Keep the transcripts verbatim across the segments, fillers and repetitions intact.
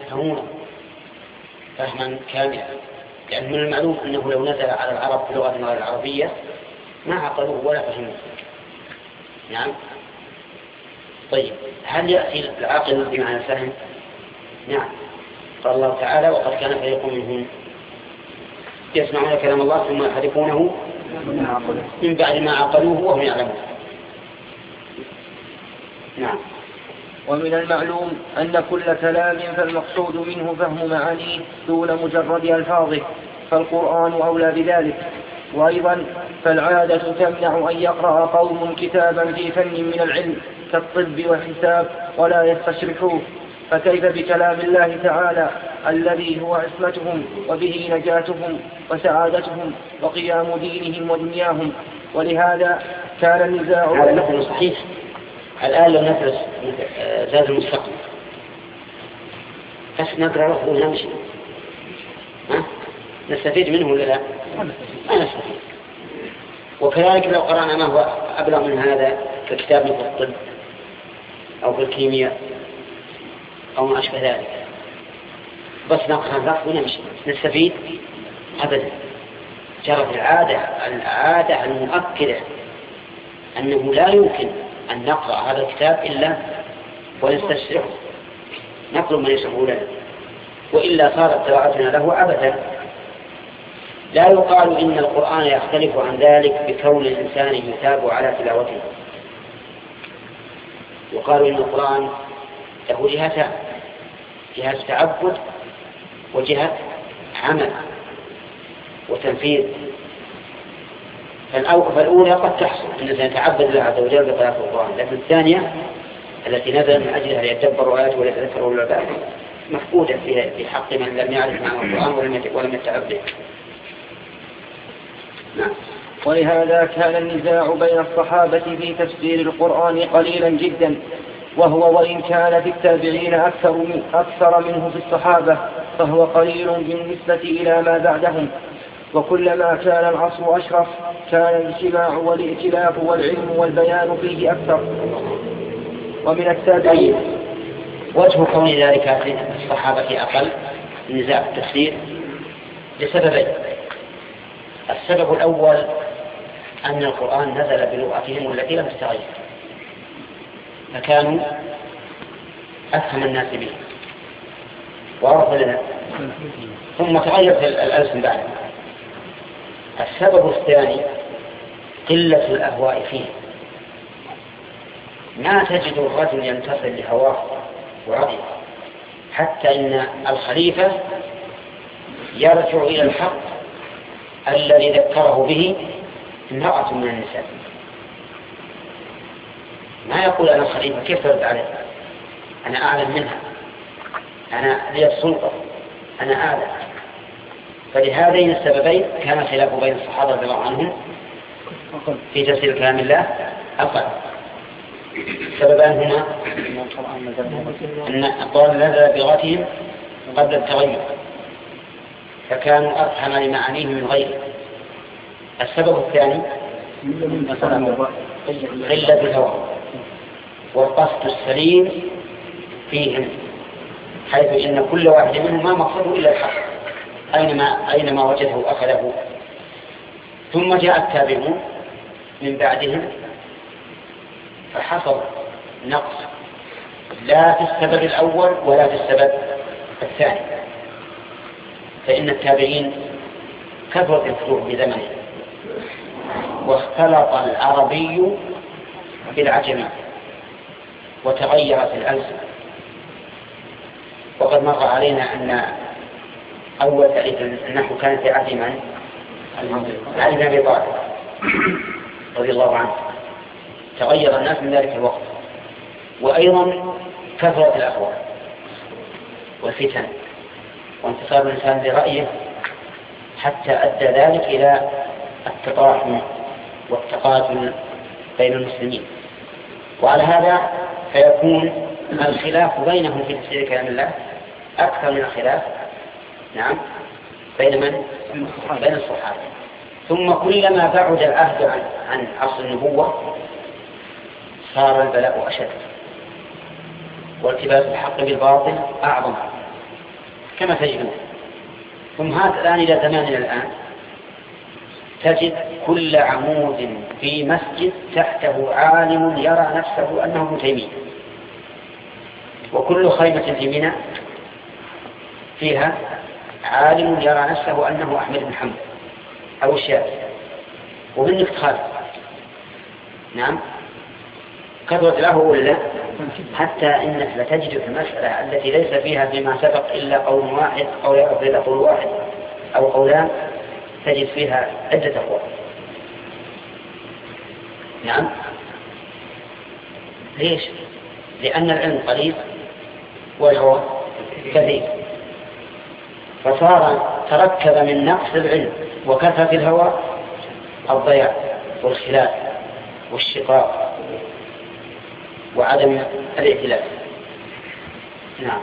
يفهمونه فهما كاملا، لأن من المعلوم أنه لو نزل على العرب في لغة غير العربية ما عقلوه ولا فهموه. نعم. طيب هل يأتي العقل بمعنى الفهم؟ نعم. قال الله تعالى وقد كان فريق منهم يسمعون كلام الله ثم يحرفونه من بعد ما عقلوه وهم يعلمون. نعم. ومن المعلوم أن كل كلام فالمقصود منه فهم معانيه دون مجرد ألفاظه، فالقرآن أولى بذلك. وأيضا فالعادة تمنع أن يقرأ قوم كتابا في فن من العلم كالطب والحساب ولا يستشرحوه، فكيف بكلام الله تعالى الذي هو عصمتهم وبه نجاتهم وسعادتهم وقيام دينهم ودنياهم. ولهذا كان النزاع هذا مثل صحيح. الآن لو ندرس زاد المستقبل بس نقرأ له ونمشي نستفيد منه ولا لا؟ ما نستفيد. وكذلك لو قرأنا ما هو أبلغ من هذا ككتاب في الطب أو في الكيمياء أو ما أشبه ذلك بس نقرأ اللفظ ونمشي نستفيد أبدا. جرت العادة العادة المؤكدة أنه لا يمكن أن نقرأ هذا الكتاب إلا ونستشرحه نطلب من يشرحه لنا، وإلا صارت تلاوتنا له أبدا. لا يقال إن القرآن يختلف عن ذلك بكون الإنسان يثاب على تلاوته. يقال إن القرآن له جهتان، جهة تعبد وجهة عمل وتنفيذ. فالأولى قد تحصل أن الإنسان يتعبد الله عز وجل بقراءة القرآن، لكن الثانية التي نزل من أجلها ليتدبروا آياته وليتذكروا أولو الألباب مفقودة في حق من لم يعرف معنى القرآن ولم يتعبد. نعم. ولهذا كان النزاع بين الصحابة في تفسير القرآن قليلا جدا، وهو وإن كان في التابعين أكثر, من أكثر منه في الصحابة فهو قليل بالنسبة إلى ما بعدهم. وكلما كان العصر أشرف كان الاجتماع والائتلاف والعلم والبيان فيه أكثر. ومن التابعين وجه كون ذلك في الصحابة أقل نزاع التفسير لسببين. السبب الأول أن القرآن نزل بلغتهم التي لم تتغير فكانوا أفهم الناس به وعرف لنا، ثم تغيرت الألسن بعد. السبب الثاني قلة الأهواء فيه. ما تجد الرجل ينتصر لهواه ورضيه، حتى إن الخليفة يرجع إلى الحق الذي ذكره به امرأة من النساء. ما يقول أنا الخليفة كيف ترد عليه، أنا أعلم منها، أنا لي السلطة، أنا أعلم. فلهذين السببين كان خلاف بين الصحابة رضي الله عنهم في تفسير كلام الله أقل. سببان هما أن القرآن نزل بلغتهم قبل التغير فكانوا أفهم لمعانيه من غيره. السبب الثاني قلة الهوى والقصد السليم فيهم، حيث إن كل واحد منهم ما مقصده إلا الحق أينما, أينما وجده أخذه. ثم جاء التابعون من بعدهم فحصل نقص لا في السبب الأول ولا في السبب الثاني. فإن التابعين كثرت الفتوح بزمنه واختلط العربي بالعجمي وتغيرت الألسن. وقد مر علينا أن أول تأليف النحو كان في عهد من؟ علي بن أبي طالب رضي الله عنه. تغير الناس من ذلك الوقت، وأيضا كثرت الأهواء والفتن وانتصار الإنسان برأيه حتى أدى ذلك إلى التطاحن والتقاتل بين المسلمين. وعلى هذا فيكون الخلاف بينهم في تفسير كلام الله أكثر من الخلاف نعم بين من؟ بين الصحابة. ثم كلما بعد العهد عن, عن عصر النبوة صار البلاء أشد والتباس الحق بالباطل أعظم. كما تجدون. ثم هذا الآن إلى زماننا الآن تجد كل عمود في مسجد تحته عالم يرى نفسه أنه ابن تيمية، وكل خيمة في منى فيها عالم يرى نفسه أنه أحمد بن حنبل أو الشافعي، ومن افتخار. نعم كثرت له ولا حتى إنك لتجد في المسألة التي ليس فيها فيما سبق إلا قول واحد أو يعرف إلا قول واحد أو قولان تجد فيها عدة أقوال. نعم ليش؟ لأن العلم قليل والهوى كثير، فصار تركب من نقص العلم وكثرة الهوى الضياع والخلاف والشقاق وعدم الائتلاف. نعم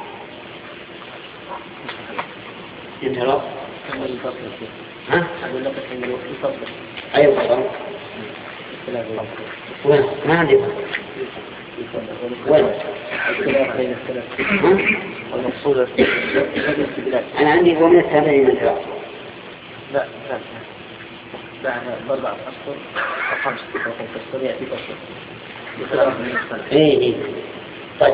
انت رأى ها؟ أيوة طبعا. وين؟ ما عندي وين؟ المقصود أنا عندي هو من الثانيين من ثلاث. لا لا بعد أربعة أشهر أو خمسة أشهر يأتي أشهر. إيه إيه طيب.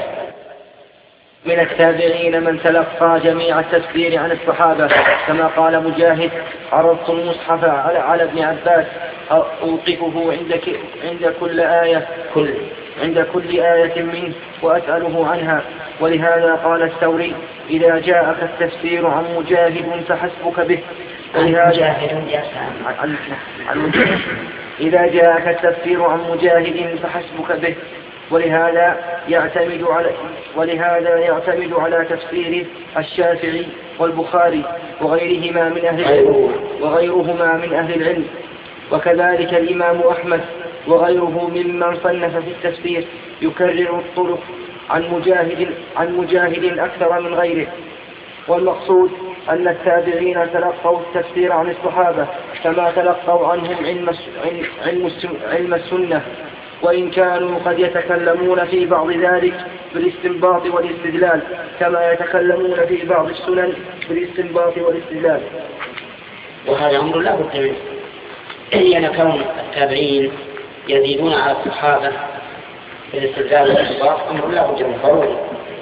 من التابعين من تلقى جميع التفسير عن الصحابة كما قال مجاهد: عرضت المصحف على, على ابن عباس أوقفه عند, عند كل آية كل عند كل آية منه وأسأله عنها. ولهذا قال الثوري: إذا جاءك التفسير عن مجاهد فحسبك به. ولهذا عن عن مجاهد إذا جاءك التفسير عن مجاهد فحسبك به. ولهذا يعتمد على ولهذا يعتمد على تفسير الشافعي والبخاري وغيرهما من أهل العلم وغيرهما من أهل العلم. وكذلك الإمام أحمد وغيره ممن صنف في التفسير يكرر الطرق عن مجاهد عن مجاهد أكثر من غيره. والمقصود أن التابعين تلقوا التفسير عن الصحابة كما تلقوا عنهم علم علم علم السنة، وإن كانوا قد يتكلمون في بعض ذلك بالاستنباط والاستدلال كما يتكلمون في بعض السنن بالاستنباط والاستدلال. وهذا أمر لا بد منه، يعني كون التابعين يزيدون على الصحابة بالاستدلال والاستنباط أمر لا بد منه ضروري.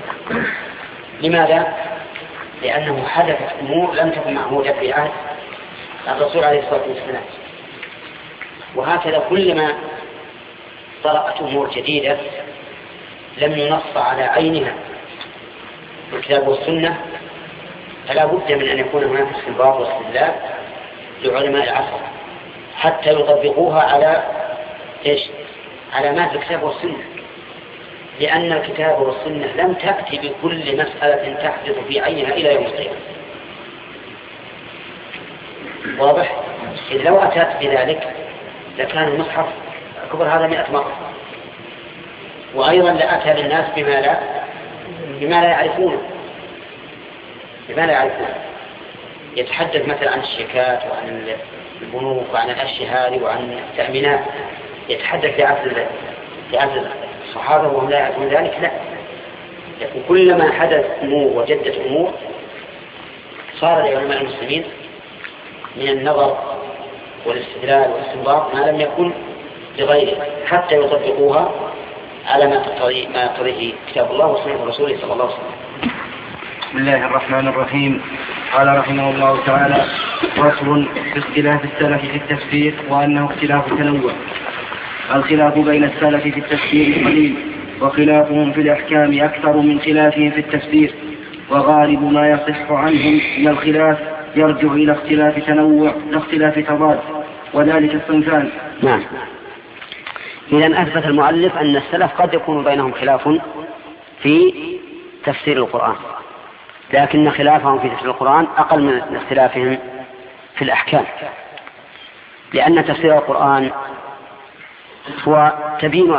لماذا؟ لأنه حدثت أمور لم تكن معهودة في عهد الرسول عليه الصلاة والسلام، وهكذا كلما طرأت أمور جديدة لم ينص على عينها في الكتاب والسنة فلا بد من أن يكون هناك استنباط واستدلال لعلماء العصر حتى يطبقوها على إيش؟ على ما في الكتاب والسنة، لأن الكتاب والسنة لم تأتي بكل مسألة تحدث في عينها إلى يوم القيامة. واضح؟ إذ لو أتت بذلك لكان المصحف كبر هذا مئة مرة، وأيضا لأتى للناس بما لا بما لا يعرفونه بما لا يعرفونه يتحدث مثلا عن الشيكات وعن البنوك وعن الأشياء هذه وعن التأمينات، يتحدث لعصر لعصر الصحابة وهم لا يعرفون ذلك. لا، لكن كلما حدث أمور وجدت أمور صار لعلماء المسلمين من النظر والاستدلال والاستنباط ما لم يكن لغيره حتى يطبقوها على ما تقتضي ما يقتضيه كتاب الله وسنة رسوله صلى الله عليه وسلم. بسم الله الرحمن الرحيم. قال رحمه الله تعالى: فصل في اختلاف السلف في التفسير وأنه اختلاف تنوع. الخلاف بين السلف في التفسير قليل، وخلافهم في الأحكام أكثر من خلافهم في التفسير، وغالب ما يصح عنهم من الخلاف يرجع إلى اختلاف تنوع لا اختلاف تضاد، وذلك الصنفان. نعم. إذا أثبت المؤلف أن السلف قد يكون بينهم خلاف في تفسير القرآن، لكن خلافهم في تفسير القرآن أقل من اختلافهم في الأحكام، لأن تفسير القرآن هو تبين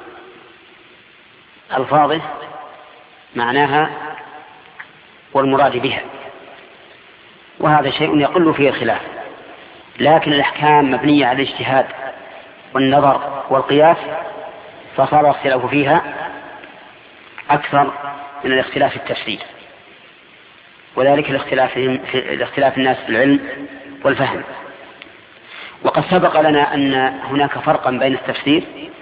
ألفاظه معناها والمراد بها، وهذا شيء يقل فيه الخلاف. لكن الأحكام مبنية على الاجتهاد والنظر والقياس، فصار الاختلاف فيها أكثر من الاختلاف في التفسير. وذلك لاختلافهم في لاختلاف الناس في العلم والفهم. وقد سبق لنا أن هناك فرقا بين التفسير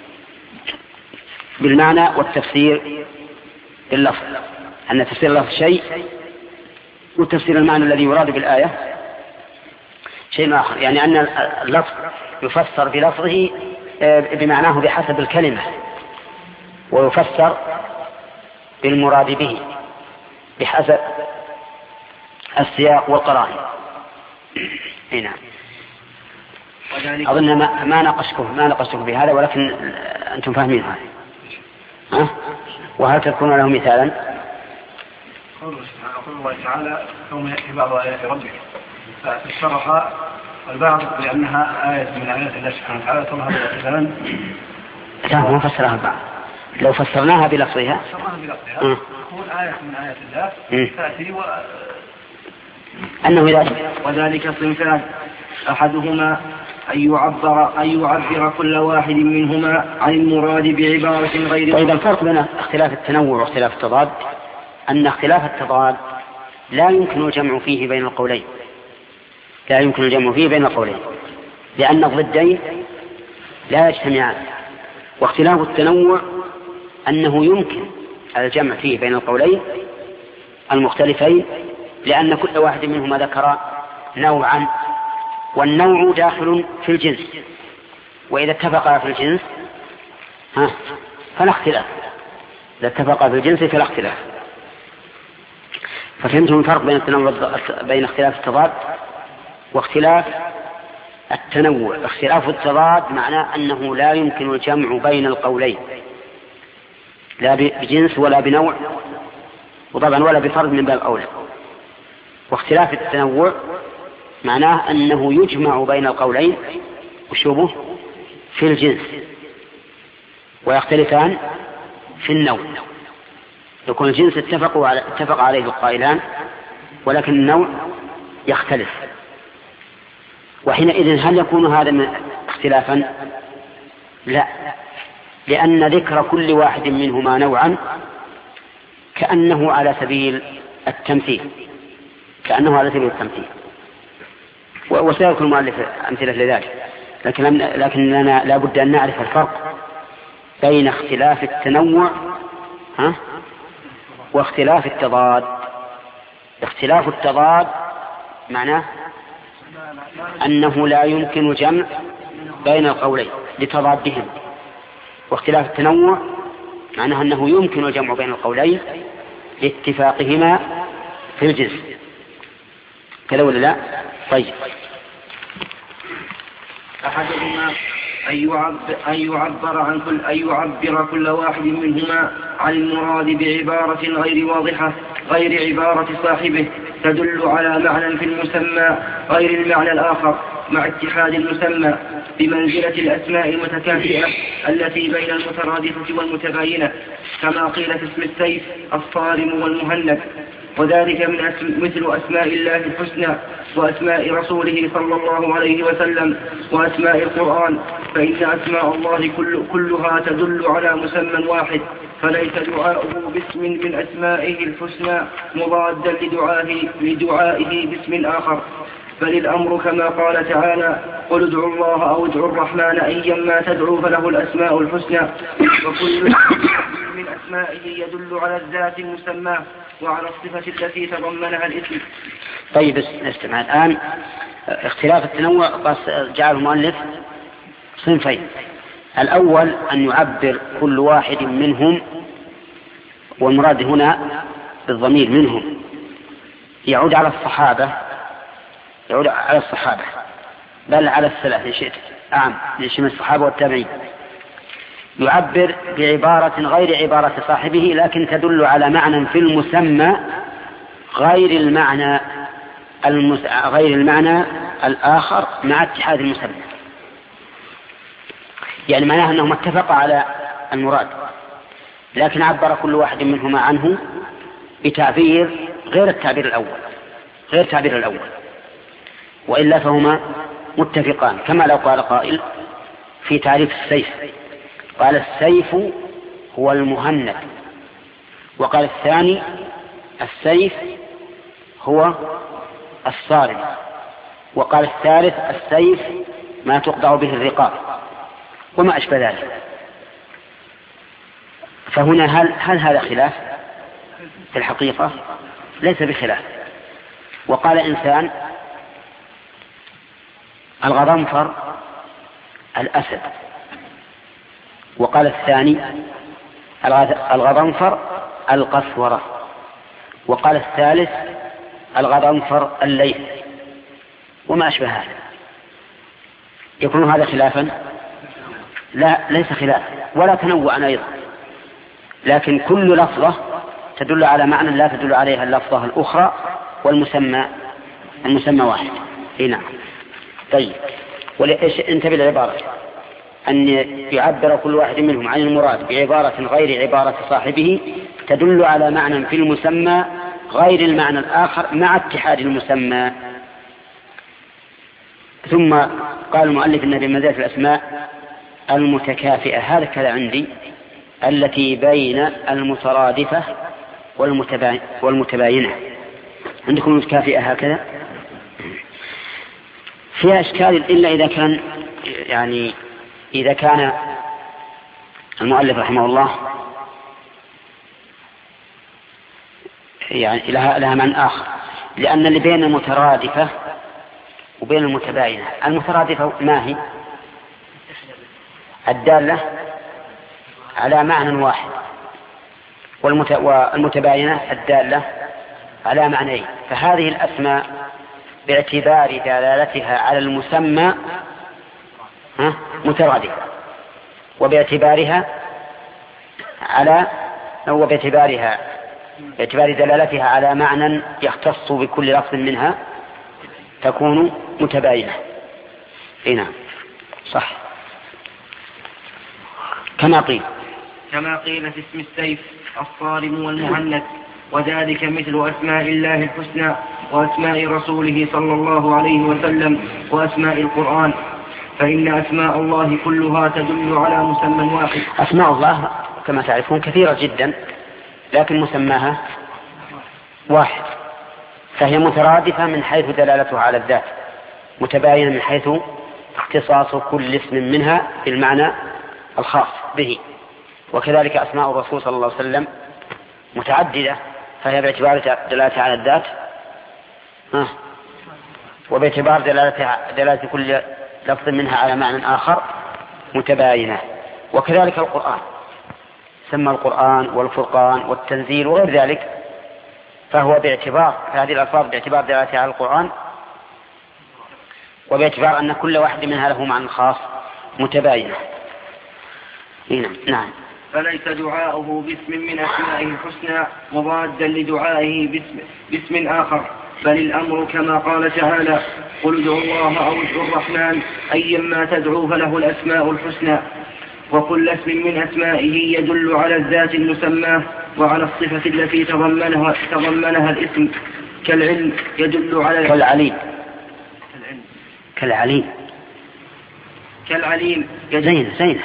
بالمعنى والتفسير باللفظ، أن تفسير اللفظ شيء وتفسير المعنى الذي يراد بالآية شيء آخر، يعني أن اللفظ يفسر بلفظه بمعناه بحسب الكلمة، ويفسر بالمراد به بحسب السياق والقرائن. هنا أظن ما, ما ناقشكم ما ناقشتكم بهذا، ولكن أنتم فاهمين هذا. أه؟ وهل تذكرون له مثالا؟ قول الله تعالى يوم يأتي بعض آيات ربك ففسرها البعض بأنها آية من آيات الله سبحانه وتعالى تظهر مثلا. لا ما فسرها البعض، لو فسرناها بلفظها فسرناها بلفظها تكون آية من آيات الله تأتي و... أنه إذا وذلك صنفان، أحدهما أن يعبر, أن يعبر كل واحد منهما عن المراد بعبارة غير. طيب الفرق بين اختلاف التنوع واختلاف التضاد أن اختلاف التضاد لا يمكن الجمع فيه بين القولين، لا يمكن الجمع فيه بين القولين لأن الضدين لا يجتمعان. واختلاف التنوع أنه يمكن الجمع فيه بين القولين المختلفين، لأن كل واحد منهما ذكر نوعا، والنوع داخل في الجنس، وإذا اتفقا في الجنس ها فلا اختلاف، إذا اتفقا في الجنس فلا اختلاف. ففهمتم الفرق بين التنوع بين اختلاف التضاد واختلاف التنوع. اختلاف التضاد معناه أنه لا يمكن الجمع بين القولين، لا بجنس ولا بنوع، وطبعا ولا بفرد من باب أولى. واختلاف التنوع معناه أنه يجمع بين القولين وشبه في الجنس، ويختلفان في النوع. يكون الجنس اتفقوا على اتفق عليه القائلان، ولكن النوع يختلف. وحينئذ هل يكون هذا من اختلافا؟ لا، لأن ذكر كل واحد منهما نوعا كأنه على سبيل التمثيل، كأنه على سبيل التمثيل. وسيذكر المؤلف أمثلة لذلك، لكن لكننا لا بد أن نعرف الفرق بين اختلاف التنوع ها واختلاف التضاد. اختلاف التضاد معناه أنه لا يمكن جمع بين القولين لتضادهم، واختلاف التنوع معناه أنه يمكن الجمع بين القولين لاتفاقهما في الجنس. كذا ولا لا؟ طيب، أحدهما أن يعبر, أن يعبر عن كل أن يعبر كل واحد منهما عن المراد بعبارة غير واضحة غير عبارة صاحبه تدل على معنى في المسمى غير المعنى الآخر، مع اتحاد المسمى بمنزلة الأسماء المتكافئة التي بين المترادفة والمتباينة، كما قيل في اسم السيف الصارم والمهند. وذلك من أسم مثل أسماء الله الحسنى وأسماء رسوله صلى الله عليه وسلم وأسماء القرآن، فإن أسماء الله كل كلها تدل على مسمى واحد، فليس دعاؤه باسم من أسمائه الحسنى مضادا لدعائه, لدعائه باسم آخر، بل الأمر كما قال تعالى: قل ادعوا الله أو ادعوا الرحمن أيما تدعوا فله الأسماء الحسنى، وكل من أسمائه يدل على الذات المسمى وعلى الصفة التي تضمنها الاسم. طيب استمع الآن. اختلاف التنوع جعل المؤلف صنفين. الأول أن يعبر كل واحد منهم، والمراد هنا بالضمير منهم يعود على الصحابة يعود على الصحابة بل على السلف إن شئت أعم لشمل الصحابة والتابعين. يعبر بعبارة غير عبارة صاحبه لكن تدل على معنى في المسمى غير المعنى المس... غير المعنى الآخر مع اتحاد المسمى. يعني معناه أنهم اتفقوا على المراد، لكن عبر كل واحد منهما عنه بتعبير غير التعبير الأول غير التعبير الأول وإلا فهما متفقان. كما لو قال قائل في تعريف السيف قال: السيف هو المهند، وقال الثاني: السيف هو الصارم، وقال الثالث السيف ما تقطع به الرقاب وما أشبه ذلك. فهنا هل, هل هذا خلاف في الحقيقة؟ ليس بخلاف. وقال إنسان الغضنفر الأسد، وقال الثاني الغضنفر القسورة، وقال الثالث الغضنفر الليث وما أشبه هذا. يكون هذا خلافا؟ لا، ليس خلاف ولا تنوعا أيضا، لكن كل لفظة تدل على معنى لا تدل عليها اللفظة الأخرى، والمسمى المسمى واحد. هنا طيب، انتبه للعبارة أن يعبر كل واحد منهم عن المراد بعبارة غير عبارة صاحبه تدل على معنى في المسمى غير المعنى الآخر مع اتحاد المسمى. ثم قال المؤلف إن بمزاج الأسماء المتكافئة، هذا كذا عندي، التي بين المترادفة والمتباينة. عندكم المتكافئة هكذا فيها إشكال، إلا إذا كان يعني إذا كان المؤلف رحمه الله يعني لها, لها معنى آخر، لأن اللي بين المترادفة وبين المتباينة، المترادفة ما هي؟ الدالة على معنى واحد، والمتباينة الدالة على معنيين. فهذه الأسماء باعتبار دلالتها على المسمى مترادفة، وباعتبارها على أو باعتبارها باعتبار دلالتها على معنى يختص بكل لفظ منها تكون متباينة. هنا صح كما قيل كما قيل في اسم السيف الصارم والمهند، وذلك مثل أسماء الله الحسنى وأسماء رسوله صلى الله عليه وسلم وأسماء القرآن، فإن أسماء الله كلها تدل على مسمى واحد. أسماء الله كما تعرفون كثيرة جدا، لكن مسماها واحد، فهي مترادفة من حيث دلالتها على الذات، متباينة من حيث اختصاص كل اسم منها بالمعنى الخاص به. وكذلك أسماء الرسول صلى الله عليه وسلم متعددة، فهي باعتبار دلالتها على الذات وباعتبار دلالة كل لفظ منها على معنى آخر متباينة. وكذلك القرآن سمى القرآن والفرقان والتنزيل وغير ذلك، فهو باعتبار هذه الألفاظ باعتبار دلالتها على القرآن وباعتبار أن كل واحد منها له معنى خاص متباينة. نعم. فليس دعاؤه باسم من أسمائه الحسنى مضادا لدعائه باسم, باسم آخر، بل الأمر كما قال تعالى: قل ادعوا الله أو ادعوا الرحمن أيما تدعوا فله الأسماء الحسنى. وكل اسم من أسمائه يدل على الذات المسماه وعلى الصفة التي تضمنها, تضمنها الاسم، كالعلم يدل على كالعليم كالعليم كالعليم زينة زينة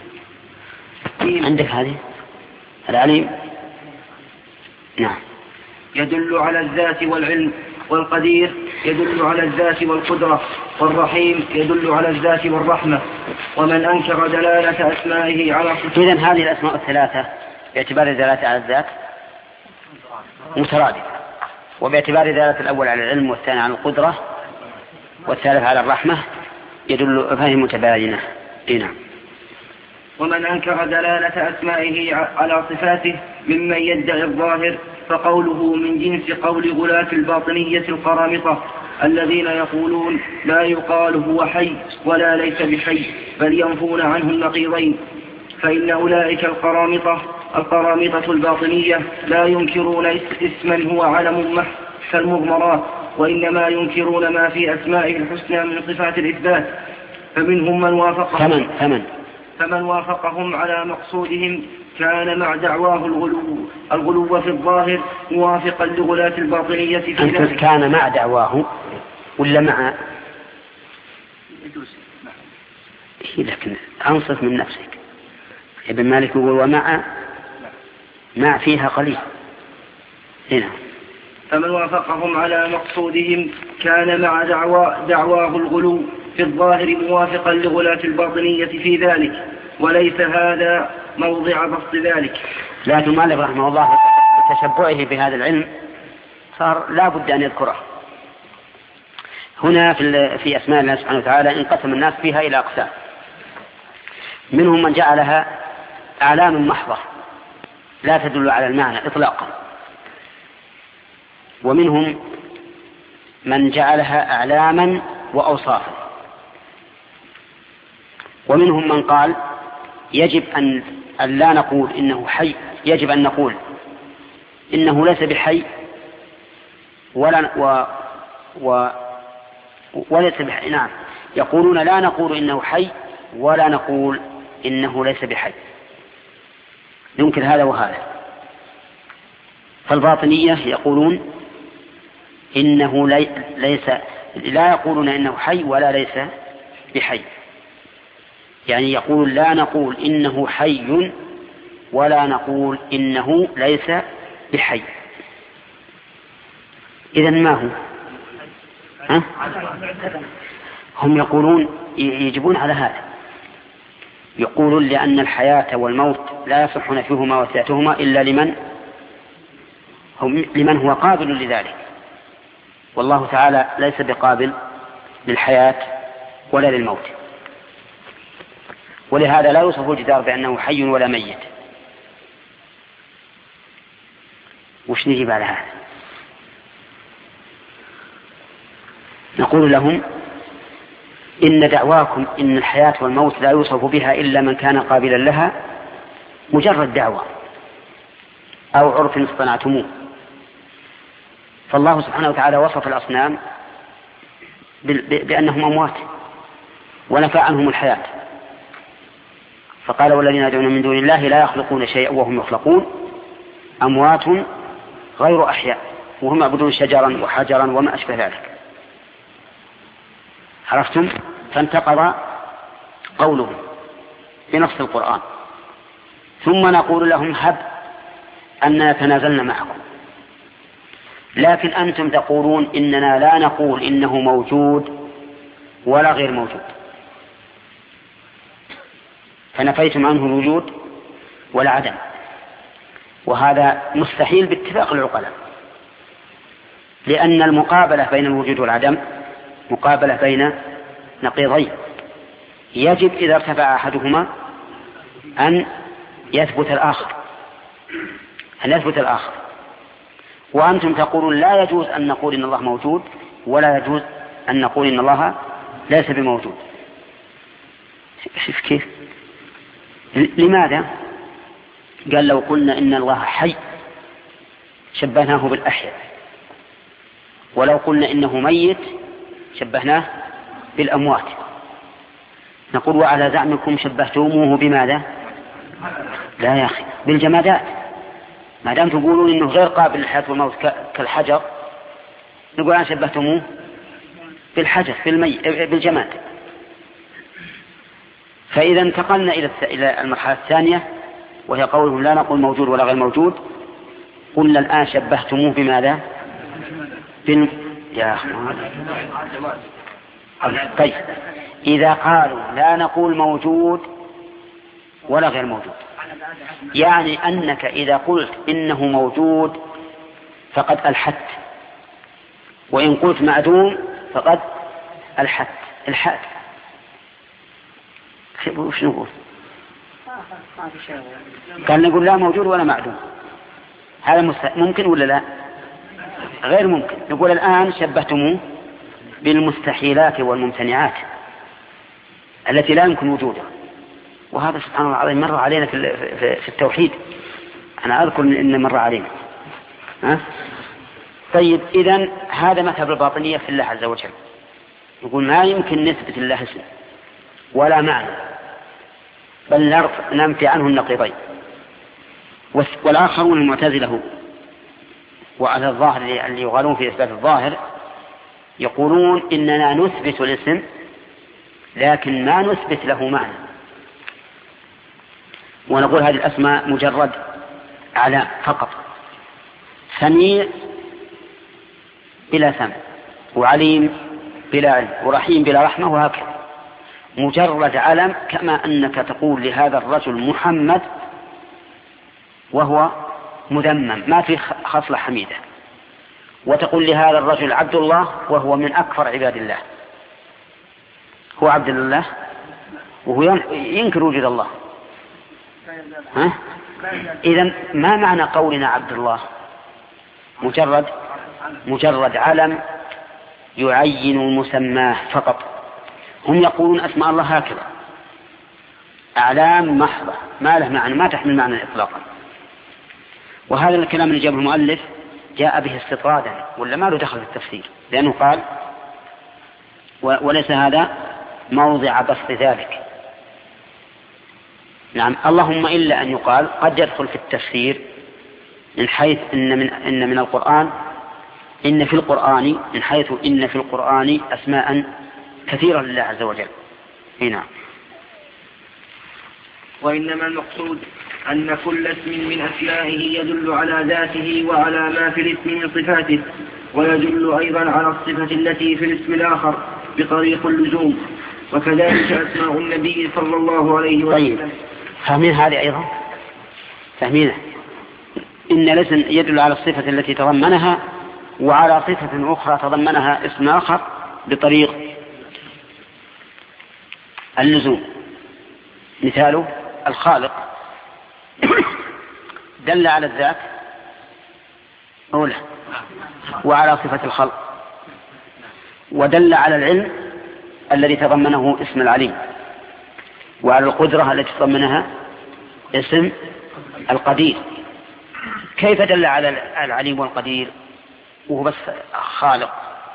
عندك هذه العليم. نعم. يدل على الذات والعلم. والقدير يدل على الذات والقدرة. والرحيم يدل على الذات والرحمة. ومن أنكر دلالة أسمائه على صفة. إذن هذه الأسماء الثلاثة باعتبار دلالة على الذات مترادفة، وباعتبار دلالة الأول على العلم والثاني على القدرة والثالث على الرحمة يدل فهي متباينة. نعم. ومن أنكر دلالة أسمائه على صفاته ممن يدعي الظاهر فقوله من جنس قول غلاة الباطنية القرامطة الذين يقولون لا يقال هو حي ولا ليس بحي، بل ينفون عنه النقيضين. فإن أولئك القرامطة القرامطة الباطنية لا ينكرون اسما هو علم محض كالمضمرات، وإنما ينكرون ما في أسمائه الحسنى من صفات الإثبات. فمنهم من وافقهم فمن, فمن. فمن وافقهم على مقصودهم كان مع دعواه الغلو, الغلو في الظاهر موافقا لغلاة الباطنية في ذلك. كان مع دعواه ولا مع؟ لكن أنصف من نفسك. ابن مالك يقول ومع مع فيها قليل هنا فمن وافقهم على مقصودهم كان مع دعوى دعواه الغلو في الظاهر موافقا لغلاة الباطنية في ذلك، وليس هذا موضع بسط ذلك. لكن المؤلف رحمه الله تشبعه بهذا العلم صار لا بد أن يذكره. هنا في, في أسماء الله سبحانه وتعالى انقسم الناس فيها إلى أقسام. منهم من جعلها أعلام محضة لا تدل على المعنى إطلاقا، ومنهم من جعلها أعلاما وأوصافا، ومنهم من قال يجب أن لا نقول إنه حي، يجب أن نقول إنه ليس بحي ولا و و وليس بحي. نعم، يقولون لا نقول إنه حي ولا نقول إنه ليس بحي، يمكن هذا وهذا. فالباطنية يقولون إنه لي ليس لا يقولون إنه حي ولا ليس بحي، يعني يقول لا نقول إنه حي ولا نقول إنه ليس بحي. إذن ما هو؟ ها؟ هم يقولون يجبون على هذا، يقولون لأن الحياة والموت لا يصح نفيهما وثباتهما إلا لمن هم لمن هو قابل لذلك، والله تعالى ليس بقابل للحياة ولا للموت، ولهذا لا يوصف الجدار بأنه حي ولا ميت. وش نجيب على هذا؟ نقول لهم إن دعواكم إن الحياة والموت لا يوصف بها إلا من كان قابلا لها مجرد دعوة أو عرف اصطنعتموه. فالله سبحانه وتعالى وصف الأصنام بأنهم أموات ونفى عنهم الحياة، فقال والذين يدعون من دون الله لا يخلقون شيئا وهم يخلقون أموات غير أحياء وهم يعبدون شجرا وحجرا وما أشبه ذلك. عرفتم؟ فانتقض قولهم بنص القرآن. ثم نقول لهم هب أننا تنازلنا معكم، لكن أنتم تقولون إننا لا نقول إنه موجود ولا غير موجود، فنفيتم عنه الوجود والعدم، وهذا مستحيل باتفاق العقلاء، لأن المقابلة بين الوجود والعدم مقابلة بين نقيضين، يجب إذا ارتفع أحدهما أن يثبت الآخر أن يثبت الآخر وأنتم تقولون لا يجوز أن نقول إن الله موجود ولا يجوز أن نقول إن الله ليس بموجود. شوف كيف؟ لماذا؟ قال لو قلنا إن الله حي شبهناه بالأحياء، ولو قلنا إنه ميت شبهناه بالأموات. نقول وعلى زعمكم شبهتموه بماذا؟ لا يا أخي، بالجمادات. ما دام تقولون إنه غير قابل للحياة والموت كالحجر، نقول أنا شبهتموه بالحجر بالمي... بالجماد. فإذا انتقلنا إلى المرحلة الثانية وهي قولهم لا نقول موجود ولا غير موجود، قلنا الآن شبهتموه بماذا؟ بال... يا أخي طيب إذا قالوا لا نقول موجود ولا غير موجود، يعني أنك إذا قلت إنه موجود فقد ألحدت، وإن قلت معدوم فقد ألحدت. الحاد وش نقول؟ كان نقول لا موجود ولا معدوم، هذا ممكن ولا لا؟ غير ممكن. نقول الآن شبهتموه بالمستحيلات والممتنعات التي لا يمكن وجودها، وهذا سبحان الله العظيم مر علينا في في التوحيد. أنا أذكر إن مر علينا. ها؟ طيب إذن هذا مذهب الباطنية في الله عز وجل، يقول ما يمكن نثبت الله اسم ولا معنى، بل ننفي عنه النقيضين. والآخرون المعتزلة وعلى الظاهر اللي يغالون في إثبات الظاهر يقولون إننا نثبت الاسم لكن ما نثبت له معنى، ونقول هذه الأسماء مجرد أعلام فقط. سميع بلا سمع، وعليم بلا علم، ورحيم بلا رحمة، وهكذا. مجرد علم، كما أنك تقول لهذا الرجل محمد وهو مذمم ما في خصلة حميدة، وتقول لهذا الرجل عبد الله وهو من أكثر عباد الله، هو عبد الله وهو ينكر وجود الله. ها؟ إذن ما معنى قولنا عبد الله؟ مجرد مجرد علم يعين مسماه فقط. هم يقولون أسماء الله هكذا أعلام محضة ما له معنى، ما تحمل معنى إطلاقا. وهذا الكلام اللي جابه المؤلف جاء به استطرادا ولا ما له دخل في التفسير، لأنه قال وليس هذا موضع بسط ذلك. نعم، اللهم إلا أن يقال قد يدخل في التفسير من حيث إن من, إن من القرآن إن في القرآن من حيث إن في القرآن أسماء كثيرة لله عز وجل. هنا وإنما المقصود أن كل اسم من أسمائه يدل على ذاته وعلى ما في الاسم من صفاته، ويدل أيضا على الصفة التي في الاسم الآخر بطريق اللزوم، وكذلك أسماء النبي صلى الله عليه وسلم. طيب، فاهمين هذه أيضا؟ فاهمينه إن الاسم يدل على الصفة التي تضمنها وعلى صفة أخرى تضمنها اسم آخر بطريق اللزوم. مثاله الخالق دل على الذات أولى وعلى صفة الخلق، ودل على العلم الذي تضمنه اسم العليم، وعلى القدرة التي تضمنها اسم القدير. كيف دل على العليم والقدير وهو بس خالق؟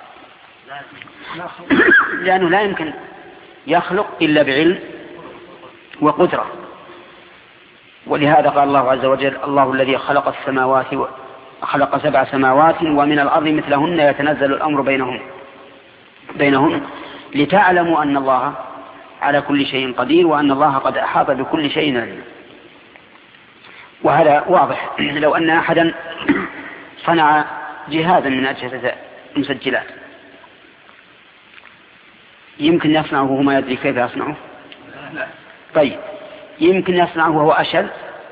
لأنه لا يمكن يخلق إلا بعلم وقدرة. ولهذا قال الله عز وجل الله الذي خلق السماوات خلق سبع سماوات ومن الأرض مثلهن يتنزل الأمر بينهن بينهن لتعلموا أن الله على كل شيء قدير وأن الله قد أحاط بكل شيء علما. وهذا واضح. لو أن أحدا صنع جهازا من أجهزة المسجلات يمكن يصنعه وهو ما يدري كيف يصنعه؟ طيب، يمكن يصنعه وهو أشل؟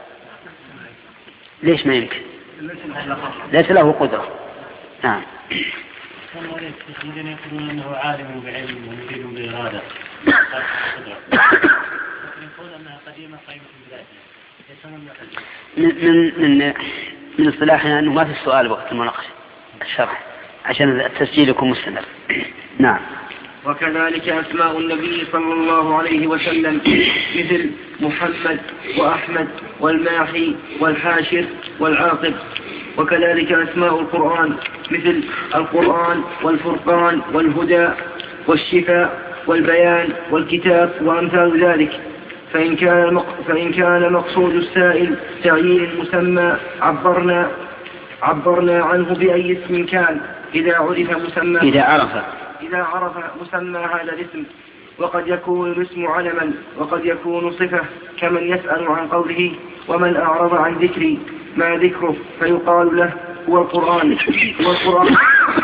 ليش ما يمكن؟ ليس له قدرة. نعم. الذين يقولون أنه عالم بعلم ومريد بإرادة يقول أنها قديمة قيمة بذاتها. من من من من اصطلاحنا أنه ما في السؤال وقت المناقشة الشرح عشان التسجيل يكون مستمر. نعم. وكذلك أسماء النبي صلى الله عليه وسلم مثل محمد وأحمد والماحي والحاشر والعاقب. وكذلك أسماء القرآن مثل القرآن والفرقان والهدى والشفاء والبيان والكتاب وأمثال ذلك. فإن كان فإن كان مقصود السائل تعيين المسمى عبرنا عبرنا عنه بأي اسم كان إذا عرف مسمى إذا عرف إذا عرف مسمى هذا الاسم. وقد يكون الاسم علما وقد يكون صفة، كمن يسأل عن قوله ومن أعرض عن ذكري ما ذكره فيقال له هو القرآن هو القرآن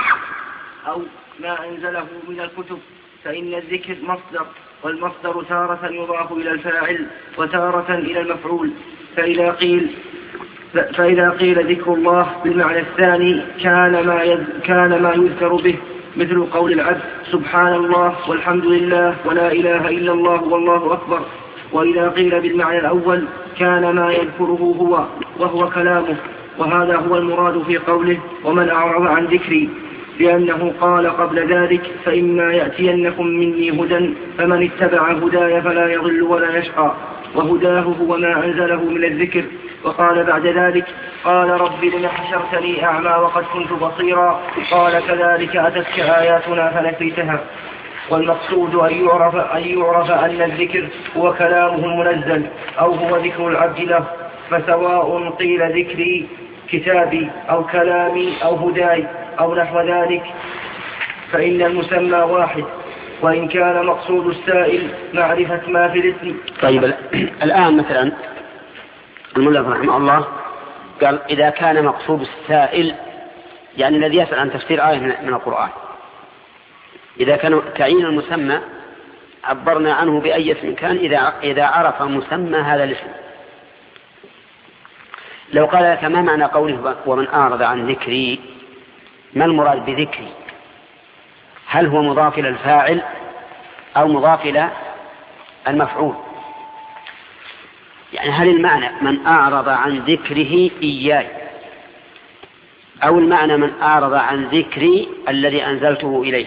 أو ما أنزله من الكتب. فإن الذكر مصدر، والمصدر تارة يضاف إلى الفاعل وتارة إلى المفعول. فإذا قيل فإذا قيل ذكر الله بالمعنى الثاني كان ما يذ... كان ما يذكر به، مثل قول العبد سبحان الله والحمد لله ولا إله إلا الله والله أكبر. وإذا قيل بالمعنى الأول كان ما يذكره هو وهو كلامه. وهذا هو المراد في قوله ومن أعرض عن ذكري، لأنه قال قبل ذلك فإما يأتينكم مني هدى فمن اتبع هداي فلا يضل ولا يشقى، وهداه هو ما أنزله من الذكر. وقال بعد ذلك قال رب لم حشرتني أعمى وقد كنت بصيرا، قال كذلك أتتك آياتنا فنسيتها. والمقصود أن يعرف, أن يعرف أن الذكر هو كلامه المنزل أو هو ذكر العبد له، فسواء قيل ذكري كتابي أو كلامي أو هداي أو نحو ذلك فإن المسمى واحد، وإن كان مقصود السائل معرفة ما في الاسم. طيب، الآن مثلا المؤلف رحمه الله قال إذا كان مقصود السائل يعني الذي يسأل عن تفسير آية من القرآن. إذا كان تعيين المسمى عبرنا عنه بأي اسم كان إذا إذا عرف مسمى هذا الاسم. لو قال لك ما معنى قوله ومن أعرض عن ذكري، ما المراد بذكري؟ هل هو مضاف إلى الفاعل أو مضاف إلى المفعول؟ يعني هل المعنى من أعرض عن ذكره إياي، أو المعنى من أعرض عن ذكري الذي أنزلته إليه؟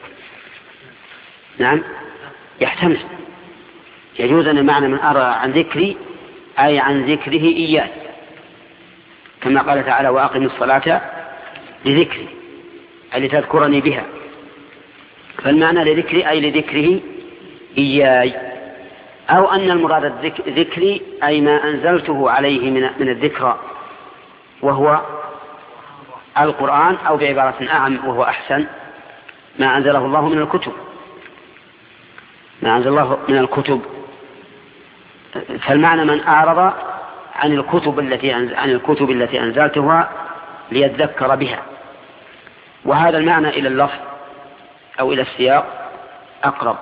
نعم، يحتمل. يجوز أن المعنى من أعرض عن ذكري أي عن ذكره إياي، كما قال تعالى وأقم الصلاة لذكري أي لتذكرني بها، فالمعنى لذكري أي لذكره إياي. أو أن المراد ذكري أي ما أنزلته عليه من الذكرى وهو القرآن، أو بعبارة أعم وهو أحسن ما أنزله الله من الكتب، ما أنزل الله من الكتب. فالمعنى من أعرض عن الكتب التي عن الكتب التي أنزلتها ليتذكر بها. وهذا المعنى إلى اللفظ أو إلى السياق أقرب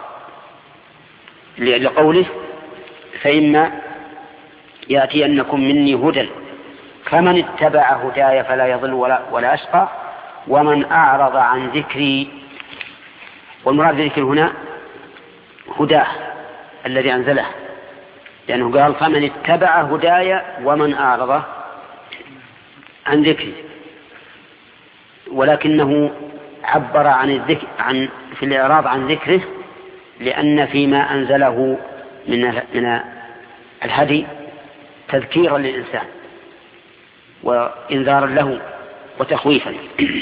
لقوله فإما يأتينكم مني هدى فمن اتبع هداي فلا يضل ولا, ولا أشقى ومن أعرض عن ذكري. والمراد ذكر هنا هداه الذي أنزله، لأنه قال فمن اتبع هداي ومن أعرض عن ذكري، ولكنه عبر عن الذكر عن في الإعراض عن ذكره لأن فيما أنزله من من الهدي تذكيرا للإنسان وإنذارا له وتخويفا.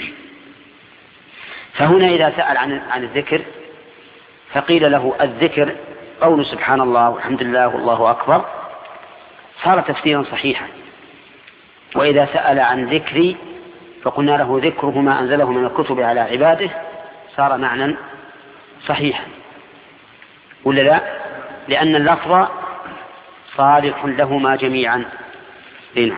فهنا إذا سأل عن عن الذكر فقيل له الذكر قول سبحان الله والحمد لله والله أكبر صار تفسيرا صحيحا. وإذا سأل عن ذكري فقلنا له ذكره ما أنزله من الكتب على عباده صار معنى صحيحا، ولا لا؟ لأن اللفظ صالح لهما جميعا. هنا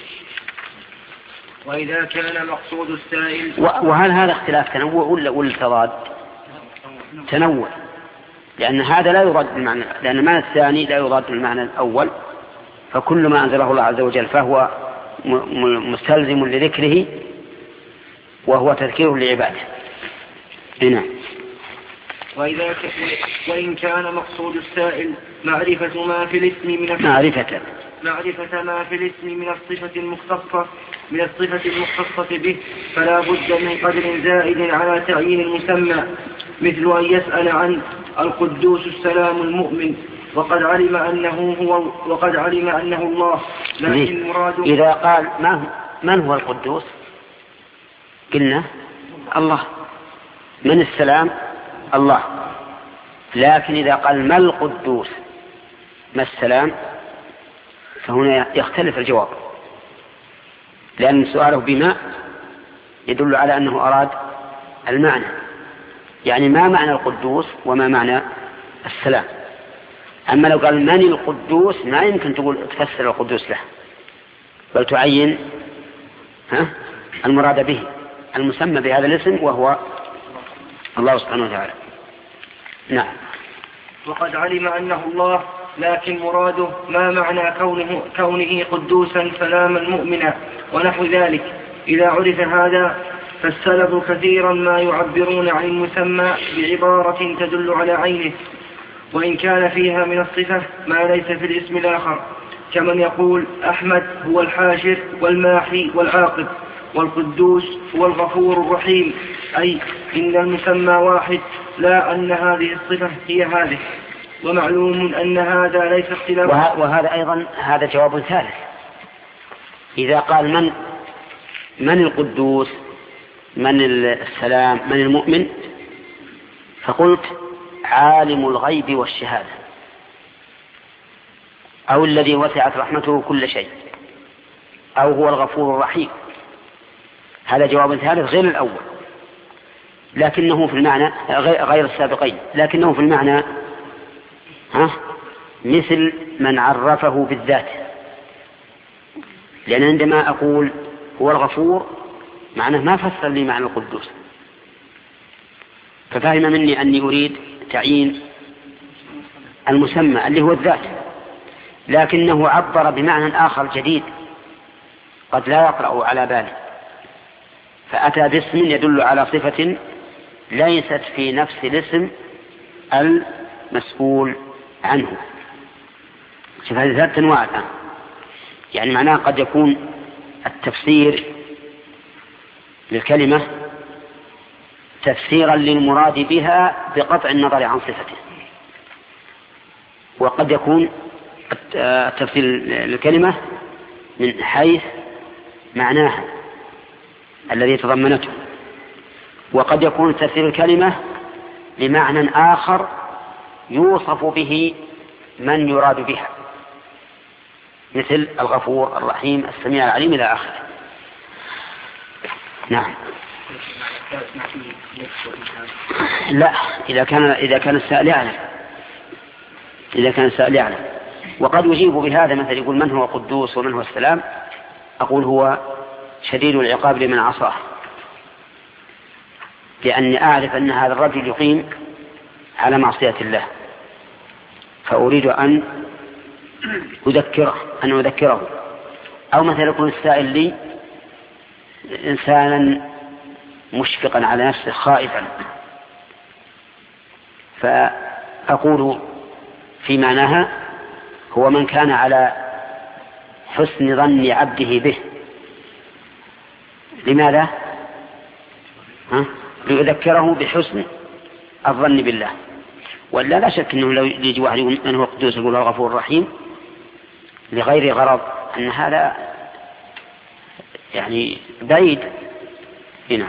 وإذا كان مقصود السائل وهل هذا اختلاف تنوع ولا ولا تضاد؟ تنوع، لأن هذا لا يراد بالمعنى، لأن المعنى الثاني لا يراد بالمعنى الأول، فكل ما أنزله الله عز وجل فهو مستلزم لذكره وهو تذكير لعباده. هنا وإذا ك... وإن كان مقصود السائل معرفة ما في الاسم من معرفة معرفة ما في الاسم من الصفة المختصة من الصفة المختصة به فلا بد من قدر زائد على تعيين المسمى، مثل أن يسأل عن القدوس السلام المؤمن وقد علم أنه هو وقد علم أنه الله، لكن مراد إذا قال ما من هو القدوس قلنا الله، من السلام الله، لكن إذا قال ما القدوس ما السلام فهنا يختلف الجواب، لأن سؤاله بما يدل على أنه أراد المعنى، يعني ما معنى القدوس وما معنى السلام. أما لو قال من القدوس ما يمكن تقول تفسر القدوس له، بل تعين ها المراد به المسمى بهذا الاسم وهو الله سبحانه وتعالى. نعم. وقد علم أنه الله، لكن مراده ما معنى كونه, كونه قدوسا سلاما مؤمنا ونحو ذلك. إذا عرف هذا فالسلف كثيرا ما يعبرون عن المسمى بعبارة تدل على عينه، وإن كان فيها من الصفة ما ليس في الاسم الآخر، كمن يقول أحمد هو الحاشر والماحي والعاقب، والقدوس هو الغفور الرحيم، أي إن المسمى واحد لا أن هذه الصفة هي هذه. ومعلوم أن هذا ليس اختلاف. وهذا أيضا هذا جواب ثالث. إذا قال من من القدوس من السلام من المؤمن فقلت عالم الغيب والشهادة أو الذي وسعت رحمته كل شيء أو هو الغفور الرحيم، هذا جواب ثالث غير الأول، لكنه في المعنى غير السابقين، لكنه في المعنى ها مثل من عرفه بالذات. لأن عندما أقول هو الغفور معناه ما فسر لي معنى القدوس، ففهم مني أني أريد تعيين المسمى اللي هو الذات، لكنه عبر بمعنى آخر جديد قد لا يقرأ على باله، فأتى باسم يدل على صفة ليست في نفس الاسم المسؤول عنه. شوف هذه ثلاث أنواع الآن. يعني معناه قد يكون التفسير للكلمة تفسيرا للمراد بها بقطع النظر عن صفته، وقد يكون التفسير للكلمة من حيث معناها الذي تضمنته، وقد يكون تفسير الكلمة لمعنى آخر يوصف به من يراد بها، مثل الغفور الرحيم السميع العليم إلى آخره. نعم. لا، إذا كان إذا كان السائل يعلم إذا كان السائل يعلم وقد يجيب بهذا، مثل يقول من هو قدوس ومن هو السلام، أقول هو شديد العقاب لمن عصاه، لأني أعرف أن هذا الرجل يقيم على معصية الله، فأريد أن أذكره أن أذكره أو مثلا يكون السائل لي إنسانا مشفقا على نفسه خائفا، فأقول في معناها هو من كان على حسن ظن عبده به. لماذا؟ ها؟ ليذكره بحسن الظن بالله، ولا لا شك أنه لو يجي واحد يقول من هو قدوس يقول هو غفور رحيم لغير غرض أن هذا يعني بعيد. هنا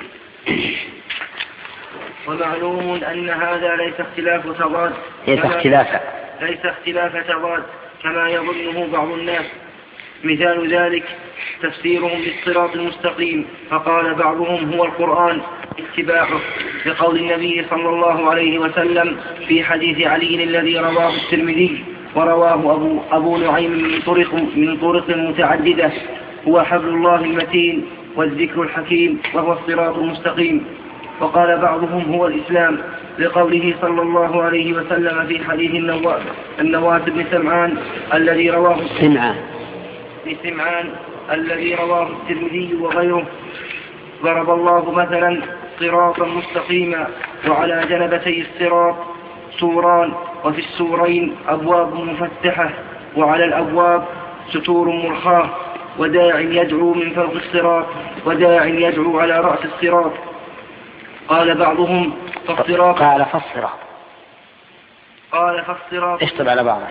ومعلوم أن هذا ليس اختلاف تضاد ليس اختلاف ليس اختلاف تضاد كما يظنه بعض الناس. مثال ذلك تفسيرهم للصراط المستقيم، فقال بعضهم هو القرآن اتباعه، بقول النبي صلى الله عليه وسلم في حديث علي الذي رواه الترمذي ورواه أبو, أبو نعيم من طرق, من طرق متعددة، هو حبل الله المتين والذكر الحكيم وهو الصراط المستقيم. وقال بعضهم هو الإسلام، لقوله صلى الله عليه وسلم في حديث النواس بن سمعان الذي رواه سمعان سمعان الذي رواه الترمذي وغيره: ضرب الله مثلا صراطا مستقيما وعلى جنبتي الصراط سوران وفي السورين أبواب مفتحة وعلى الأبواب ستور مرخاة وداع يدعو من فوق الصراط وداع يدعو على رأس الصراط. قال بعضهم فالصراط قال فالصراط قال فالصراط اشتب على بعض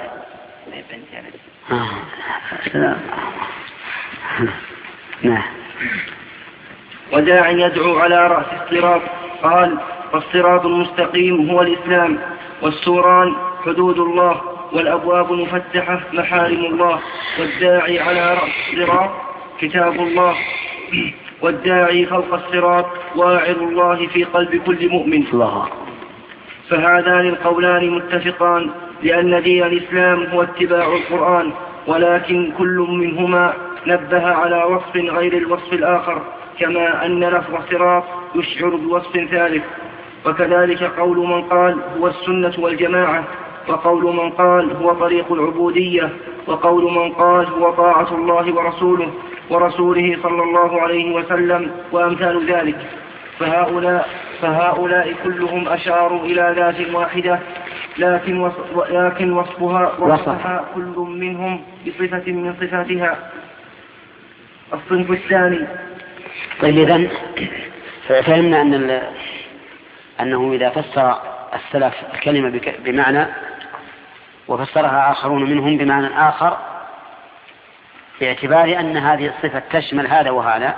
وداع يدعو على رأس الصراط. قال فالصراط المستقيم هو الإسلام، والسوران حدود الله، والأبواب المفتحة محارم الله، والداعي على رأس الصراط كتاب الله، والداعي فوق الصراط واعظ الله في قلب كل مؤمن. الله. فهذان القولان متفقان، لأن دين الإسلام هو اتباع القرآن، ولكن كل منهما نبه على وصف غير الوصف الآخر، كما أن لفظ صراط يشعر بوصف ثالث. وكذلك قول من قال هو السنة والجماعة، وقول من قال هو طريق العبودية، وقول من قال هو طاعة الله ورسوله ورسوله صلى الله عليه وسلم، وأمثال ذلك. فهؤلاء, فهؤلاء كلهم أشاروا إلى ذات واحدة، لكن, وصف لكن وصفها, وصفها كل منهم بصفة من صفاتها. الصنف الثاني. طيب إذن فهمنا أن أنه إذا فسر السلف الكلمة بمعنى وفسرها آخرون منهم بمعنى آخر، باعتبار أن هذه الصفة تشمل هذا وهذا،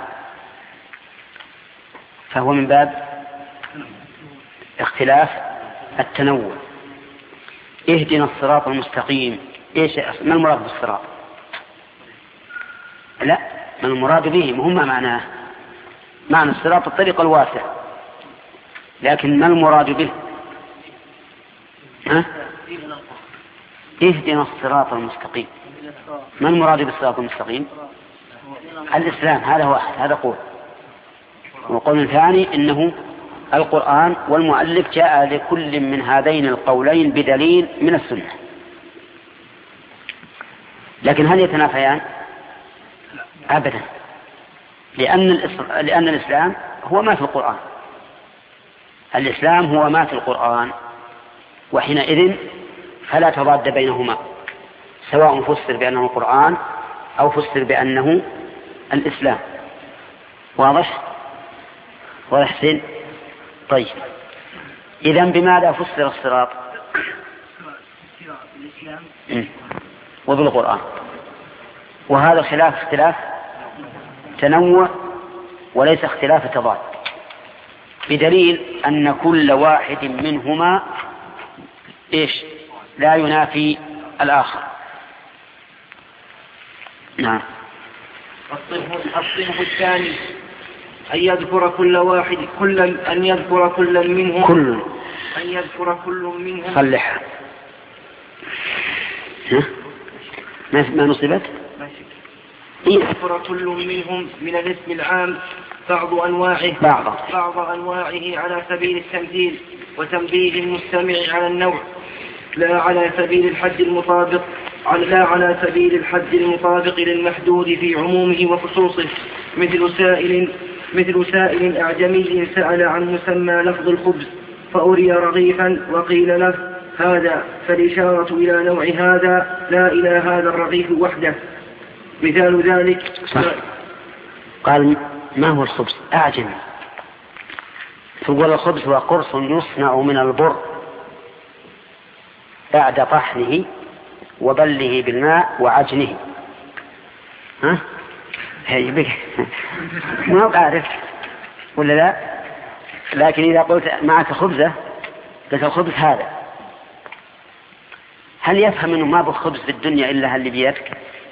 فهو من باب اختلاف التنوع. اهدنا الصراط المستقيم، ايش ما المراد بالصراط؟ لا، ما المراد به مهم معناه. معنى الصراط الطريق الواسع، لكن ما المراد به؟ ها؟ اهدنا الصراط المستقيم. ما المراد بالصراط المستقيم؟ الإسلام، هذا واحد، هذا قول. وقول ثاني إنه القرآن، والمؤلف جاء لكل من هذين القولين بدليل من السنة. لكن هل يتنافيان؟ أبدا، لأن, لأن الإسلام هو ما في القرآن، الإسلام هو ما في القرآن، وحينئذ فلا تضاد بينهما، سواء فسر بأنه القرآن أو فسر بأنه الإسلام. واضح؟ واضح سين؟ طيب، إذن بماذا فسر الصراط؟ وبالقرآن. وهذا خلاف اختلاف تنوع وليس اختلاف تضاد، بدليل أن كل واحد منهما إيش؟ لا ينافي الآخر. نعم. الصنف الثاني أن يذكر كل واحد كل أن يذكر كل منهم كل أن يذكر كل منهم صلح ما ما نصبت أن يذكر كل منهم من الاسم العام بعض أنواعه بعض بعض أنواعه على سبيل التمثيل وتنبيه المستمع على النوع، لا على سبيل الحد المطابق لا على سبيل الحد المطابق للمحدود في عمومه وخصوصه، مثل سائل مثل سائل أعجمي سأل عن مسمى لفظ الخبز فأري رغيفا وقيل له هذا، فالإشارة إلى نوع هذا لا إلى هذا الرغيف وحده. مثال ذلك صح. قال ما هو الخبز؟ أعجمي. تقول الخبز هو قرص يصنع من البر بعد طحنه وبله بالماء وعجنه. ها؟ هي بك ما أعرف ولا لا، لكن إذا قلت معك خبزة قلت الخبز هذا، هل يفهم أنه ما بخبز في الدنيا إلا اللي بيدك؟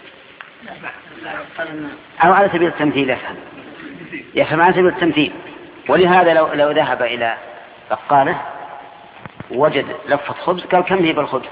أو على سبيل التمثيل يفهم يفهم على سبيل التمثيل. ولهذا لو, لو ذهب إلى بقالة وجد لفة خبز قال كم هي بالخبز،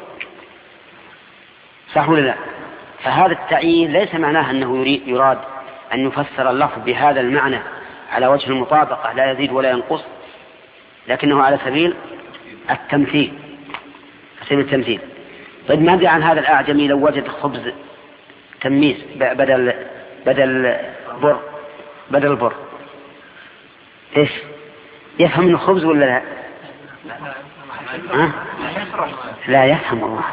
صح ولا لا؟ فهذا التعيين ليس معناه أنه يريد يراد أن يفسر اللفظ بهذا المعنى على وجه المطابقة لا يزيد ولا ينقص، لكنه على سبيل التمثيل سبيل التمثيل. طيب ماذا عن هذا الأعجمي لو وجد خبز تمييز بدل بدل بر بدل بر إيش يفهم من الخبز ولا لا؟ ها؟ لا يفهم والله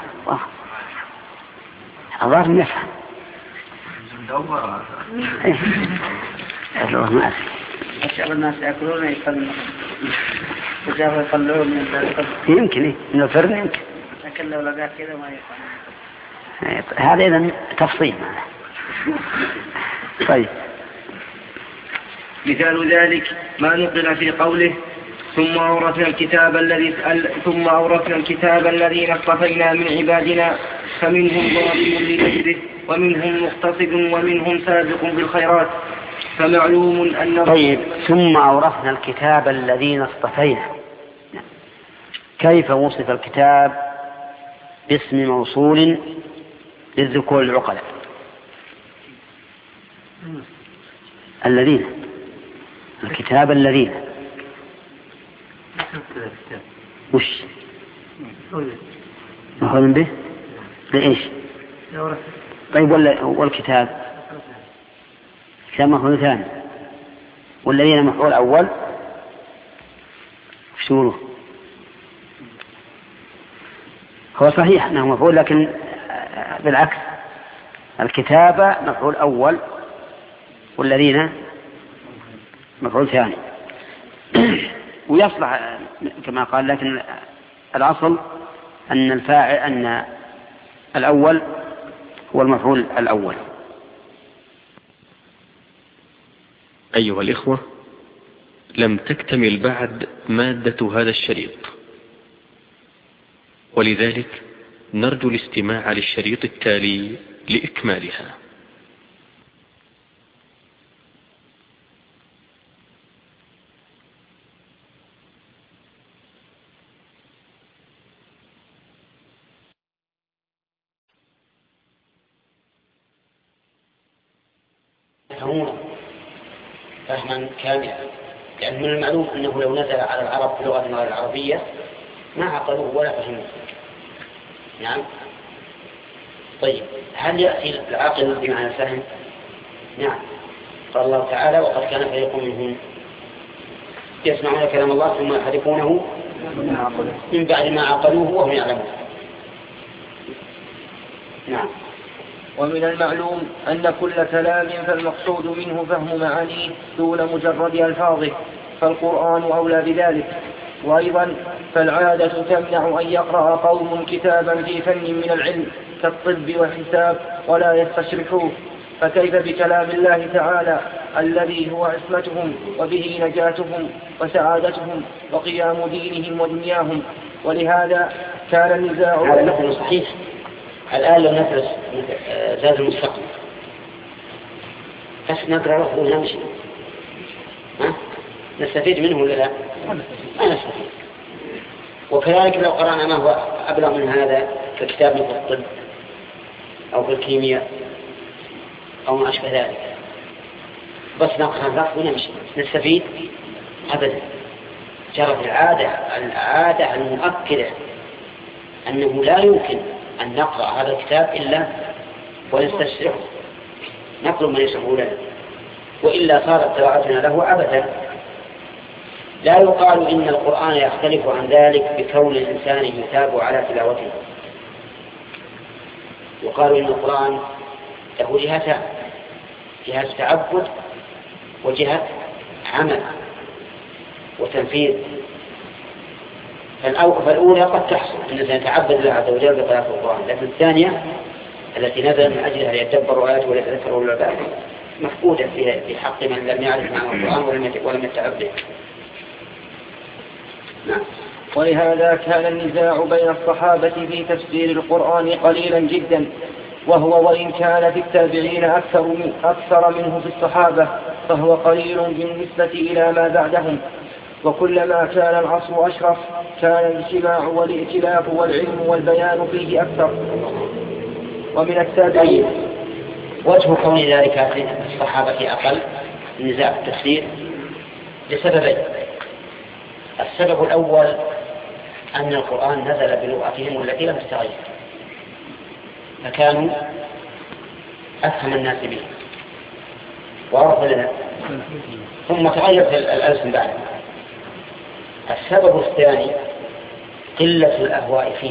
الظاهر ما يفهم. الله ما أدري. أشعر الناس يأكلون يقلون وجاءوا يقلون من الفرن. يمكن إيه من الفرن يمكن. لكن لو لقى كذا ما يفهم. هذا إذن تفصيل. طيب. مثال ذلك ما نقل في قوله ثم أورثنا الكتاب الذي ثم أورثنا الكتاب الذين اصطفينا من عبادنا فمنهم ظالم لنفسه ومنهم مقتصد ومنهم سابق بالخيرات، فمعلوم أن طيب ثم أورثنا الكتاب الذين اصطفينا، كيف وصف الكتاب باسم موصول للذكور العقلاء؟ الذين الكتاب الذين وش مفعول به لإيش؟ طيب والكتاب كتاب مفعول ثاني والذين مفعول أول شو هو صحيح أنه مفعول لكن بالعكس الكتابة مفعول أول والذين مفعول ثاني ويصلح كما قال، لكن الأصل أن الفاعل أن الأول هو المفعول الأول. أيها الإخوة، لم تكتمل بعد مادة هذا الشريط، ولذلك نرجو الاستماع للشريط التالي لإكمالها. فهمنا فهما كاملا يعني من المعلوم أنه لو نزل على العرب بلغة غير العربية ما عقلوه ولا فهموه. نعم. طيب هل يأتي العاقل بمعنى الفهم؟ نعم. قال الله تعالى وقد كان فريق منهم يسمعون كلام الله ثم يحرفونه من بعد ما عقلوه وهم يعلمون. نعم. ومن المعلوم أن كل كلام فالمقصود منه فهم معانيه دون مجرد ألفاظه، فالقرآن أولى بذلك. وأيضا فالعادة تمنع أن يقرأ قوم كتابا في فن من العلم كالطب والحساب ولا يستشرحوه، فكيف بكلام الله تعالى الذي هو عصمتهم وبه نجاتهم وسعادتهم وقيام دينهم ودنياهم. ولهذا كان النزاع هذا مثل صحيح. الآن لو ندرس زاد المستقبل بس نقرأ له ونمشي نستفيد منه ولا لا؟ ما نستفيد. وكذلك لو قرأنا ما هو أبلغ من هذا ككتاب في الطب أو في الكيمياء أو ما أشبه ذلك بس نقرأ له ونمشي نستفيد أبدا. جرت العادة العادة المؤكدة أنه لا يمكن أن نقرأ هذا الكتاب إلا ونستشرحه نطلب من يشرحه لنا، وإلا صارت تلاوتنا له عبثا. لا يقال إن القرآن يختلف عن ذلك بكون الإنسان يثاب على تلاوته. يقال إن القرآن له جهتان، جهة تعبد وجهة عمل وتنفيذ. فالأولى قد تحصل أن الإنسان يتعبد الله عز وجل بقراءة القرآن، لكن الثانية التي نزل من أجلها يتدبر آياته ويتذكر أولو الألباب مفقودة في حق من لم يعرف معنى القرآن ولم يتعبد. نعم. ولهذا كان النزاع بين الصحابة في تفسير القرآن قليلا جدا، وهو وإن كان في التابعين أكثر, من أكثر منه في الصحابة فهو قليل بالنسبة إلى ما بعدهم. وكلما كان العصر أشرف كان الاجتماع والائتلاف والعلم والبيان فيه أكثر. ومن التابعين وجه كون ذلك في الصحابة أقل نزاع التفسير لسببين. السبب الأول أن القرآن نزل بلغتهم التي لم تتغير فكانوا أفهم الناس به وعرف لنا، ثم تغيرت الألسن بعد. السبب الثاني قلة الأهواء فيه.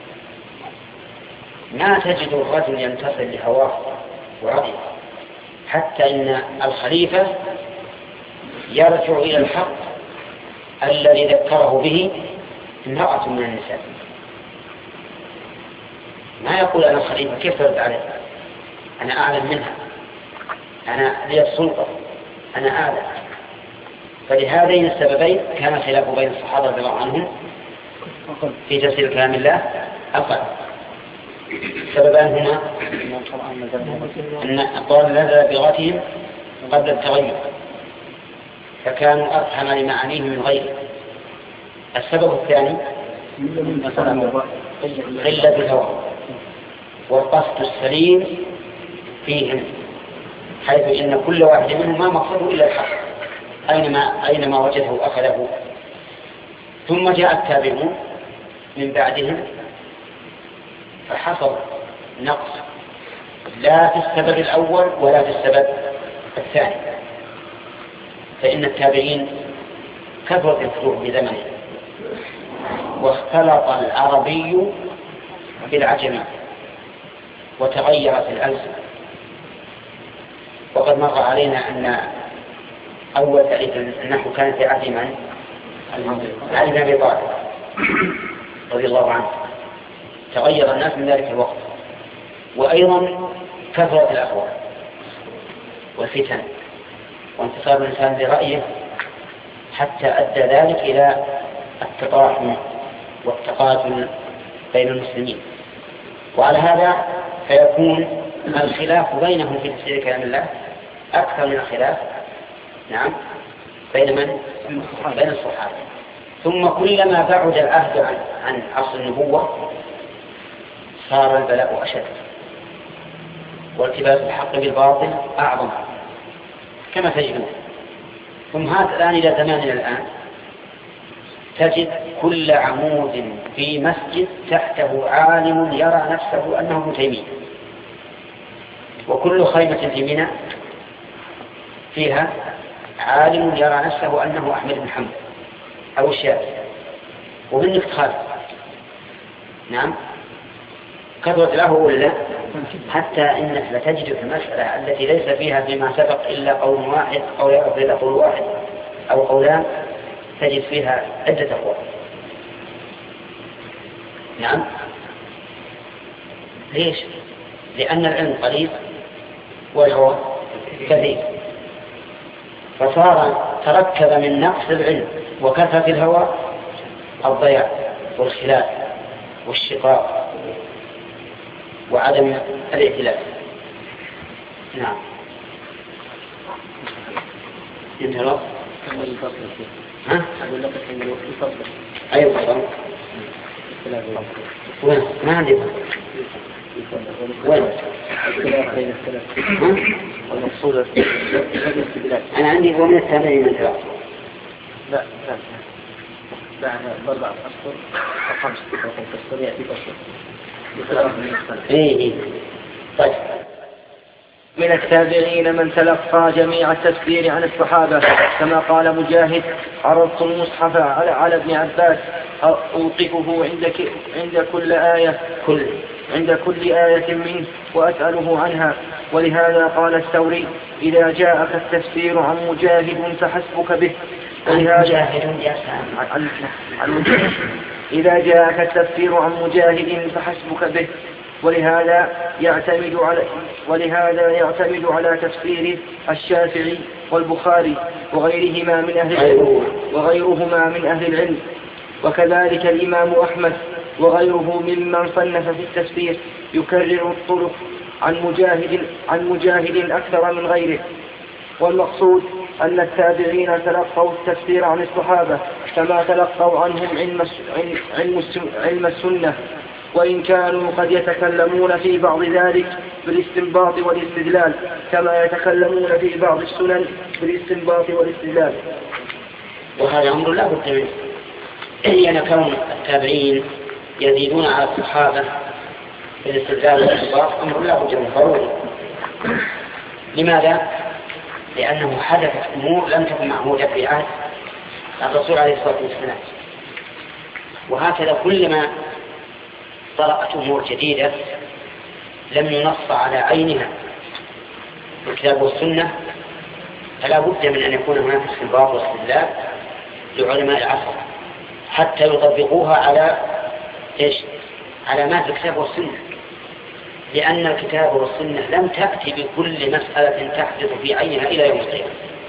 ما تجد الرجل ينتصر لهواه ورضيه، حتى إن الخليفة يرجع إلى الحق الذي ذكره به امرأة من النساء. ما يقول أنا الخليفة كيف ترد عليه، أنا أعلم منها، أنا لي السلطة، أنا أعلم. فلهذين السببين كان خلاف بين الصحابة رضي الله عنهم في تفسير كلام الله أقل. السببان هما أن القرآن نزل بلغتهم قبل التغير فكانوا أفهم لمعانيه من غيره. السبب الثاني قلة الهوى والقصد السليم فيهم، حيث إن كل واحد منهم ما مقصده إلا الحق أينما, أينما وجده أخذه. ثم جاء التابعون من بعدهم فحصل نقص لا في السبب الأول ولا في السبب الثاني. فإن التابعين كثرت الفروع بزمنه واختلط العربي بالعجمي وتغيرت الألسن. وقد مر علينا أن أول تعريف النحو كانت عهد من؟ علي بن أبي طالب رضي الله عنه. تغير الناس من ذلك الوقت، وأيضا كثرت الأهواء والفتن وانتصار الإنسان برأيه حتى أدى ذلك إلى التطاحن والتقاتل بين المسلمين. وعلى هذا فيكون الخلاف بينهم في تفسير كلام الله أكثر من الخلاف نعم بين من؟ بين الصحابة. ثم كلما بعد العهد عن, عن عصر النبوة صار البلاء أشد والتباس الحق بالباطل أعظم كما تجدون. ثم هذا الآن إلى زماننا الآن تجد كل عمود في مسجد تحته عالم يرى نفسه أنه ابن تيمية، وكل خيمة في منى فيها عالم يرى نفسه أنه أحمد بن حنبل أو الشافعي، ومن افتخار. نعم كثرت له ولا حتى إنك لتجد في المسألة التي ليس فيها فيما سبق إلا قول واحد أو يعرف إلا قول واحد أو قولان تجد فيها عدة أقوال. نعم ليش؟ لأن العلم قليل والهوى كثير، فصار تركب من نقص العلم وكثرة الهوى الضياع والخلاف والشقاق وعدم الائتلاف. نعم انت الوقت ها؟ أيوة طبعا. وين؟ ما عندي وين؟ المقصود أنا عندي هو من الثانيين من ثلاثة. لا لا بعد أربعة أشهر أو خمسة أشهر يأتي أشهر. إيه إيه طيب. من التابعين من تلقى جميع التفسير عن الصحابة، كما قال مجاهد: عرضت المصحف على, على ابن عباس أوقفه عند, عند كل آية كل عند كل آية منه وأسأله عنها. ولهذا قال الثوري: إذا جاءك التفسير عن مجاهد فحسبك به. ولهذا عن عن مجاهد إذا جاءك التفسير عن مجاهد فحسبك به. ولهذا يعتمد على ولهذا يعتمد على تفسير الشافعي والبخاري وغيرهما من أهل العلم وغيرهما من أهل العلم وكذلك الإمام أحمد وغيره ممن صنف في التفسير يكرر الطرق عن مجاهد عن مجاهد أكثر من غيره. والمقصود أن التابعين تلقوا التفسير عن الصحابة كما تلقوا عنهم علم علم علم السنة، وإن كانوا قد يتكلمون في بعض ذلك بالاستنباط والاستدلال كما يتكلمون في بعض السنن بالاستنباط والاستدلال. وهذا أمر لا بد منه، لأن كون التابعين يزيدون على الصحابة بالاستدلال والاستنباط أمر لا بد منه ضروري. لماذا؟ لأنه حدثت أمور لم تكن معهودة في عهد الرسول عليه الصلاة والسلام، وهكذا كلما طرأت أمور جديدة لم ينص على عينها الكتاب والسنة فلا بد من أن يكون هناك استنباط واستدلال لعلماء العصر حتى يطبقوها على إيش؟ على ما في الكتاب والسنة، لأن الكتاب والسنة لم تأتي بكل مسألة تحدث في عينها إلى يوم القيامة.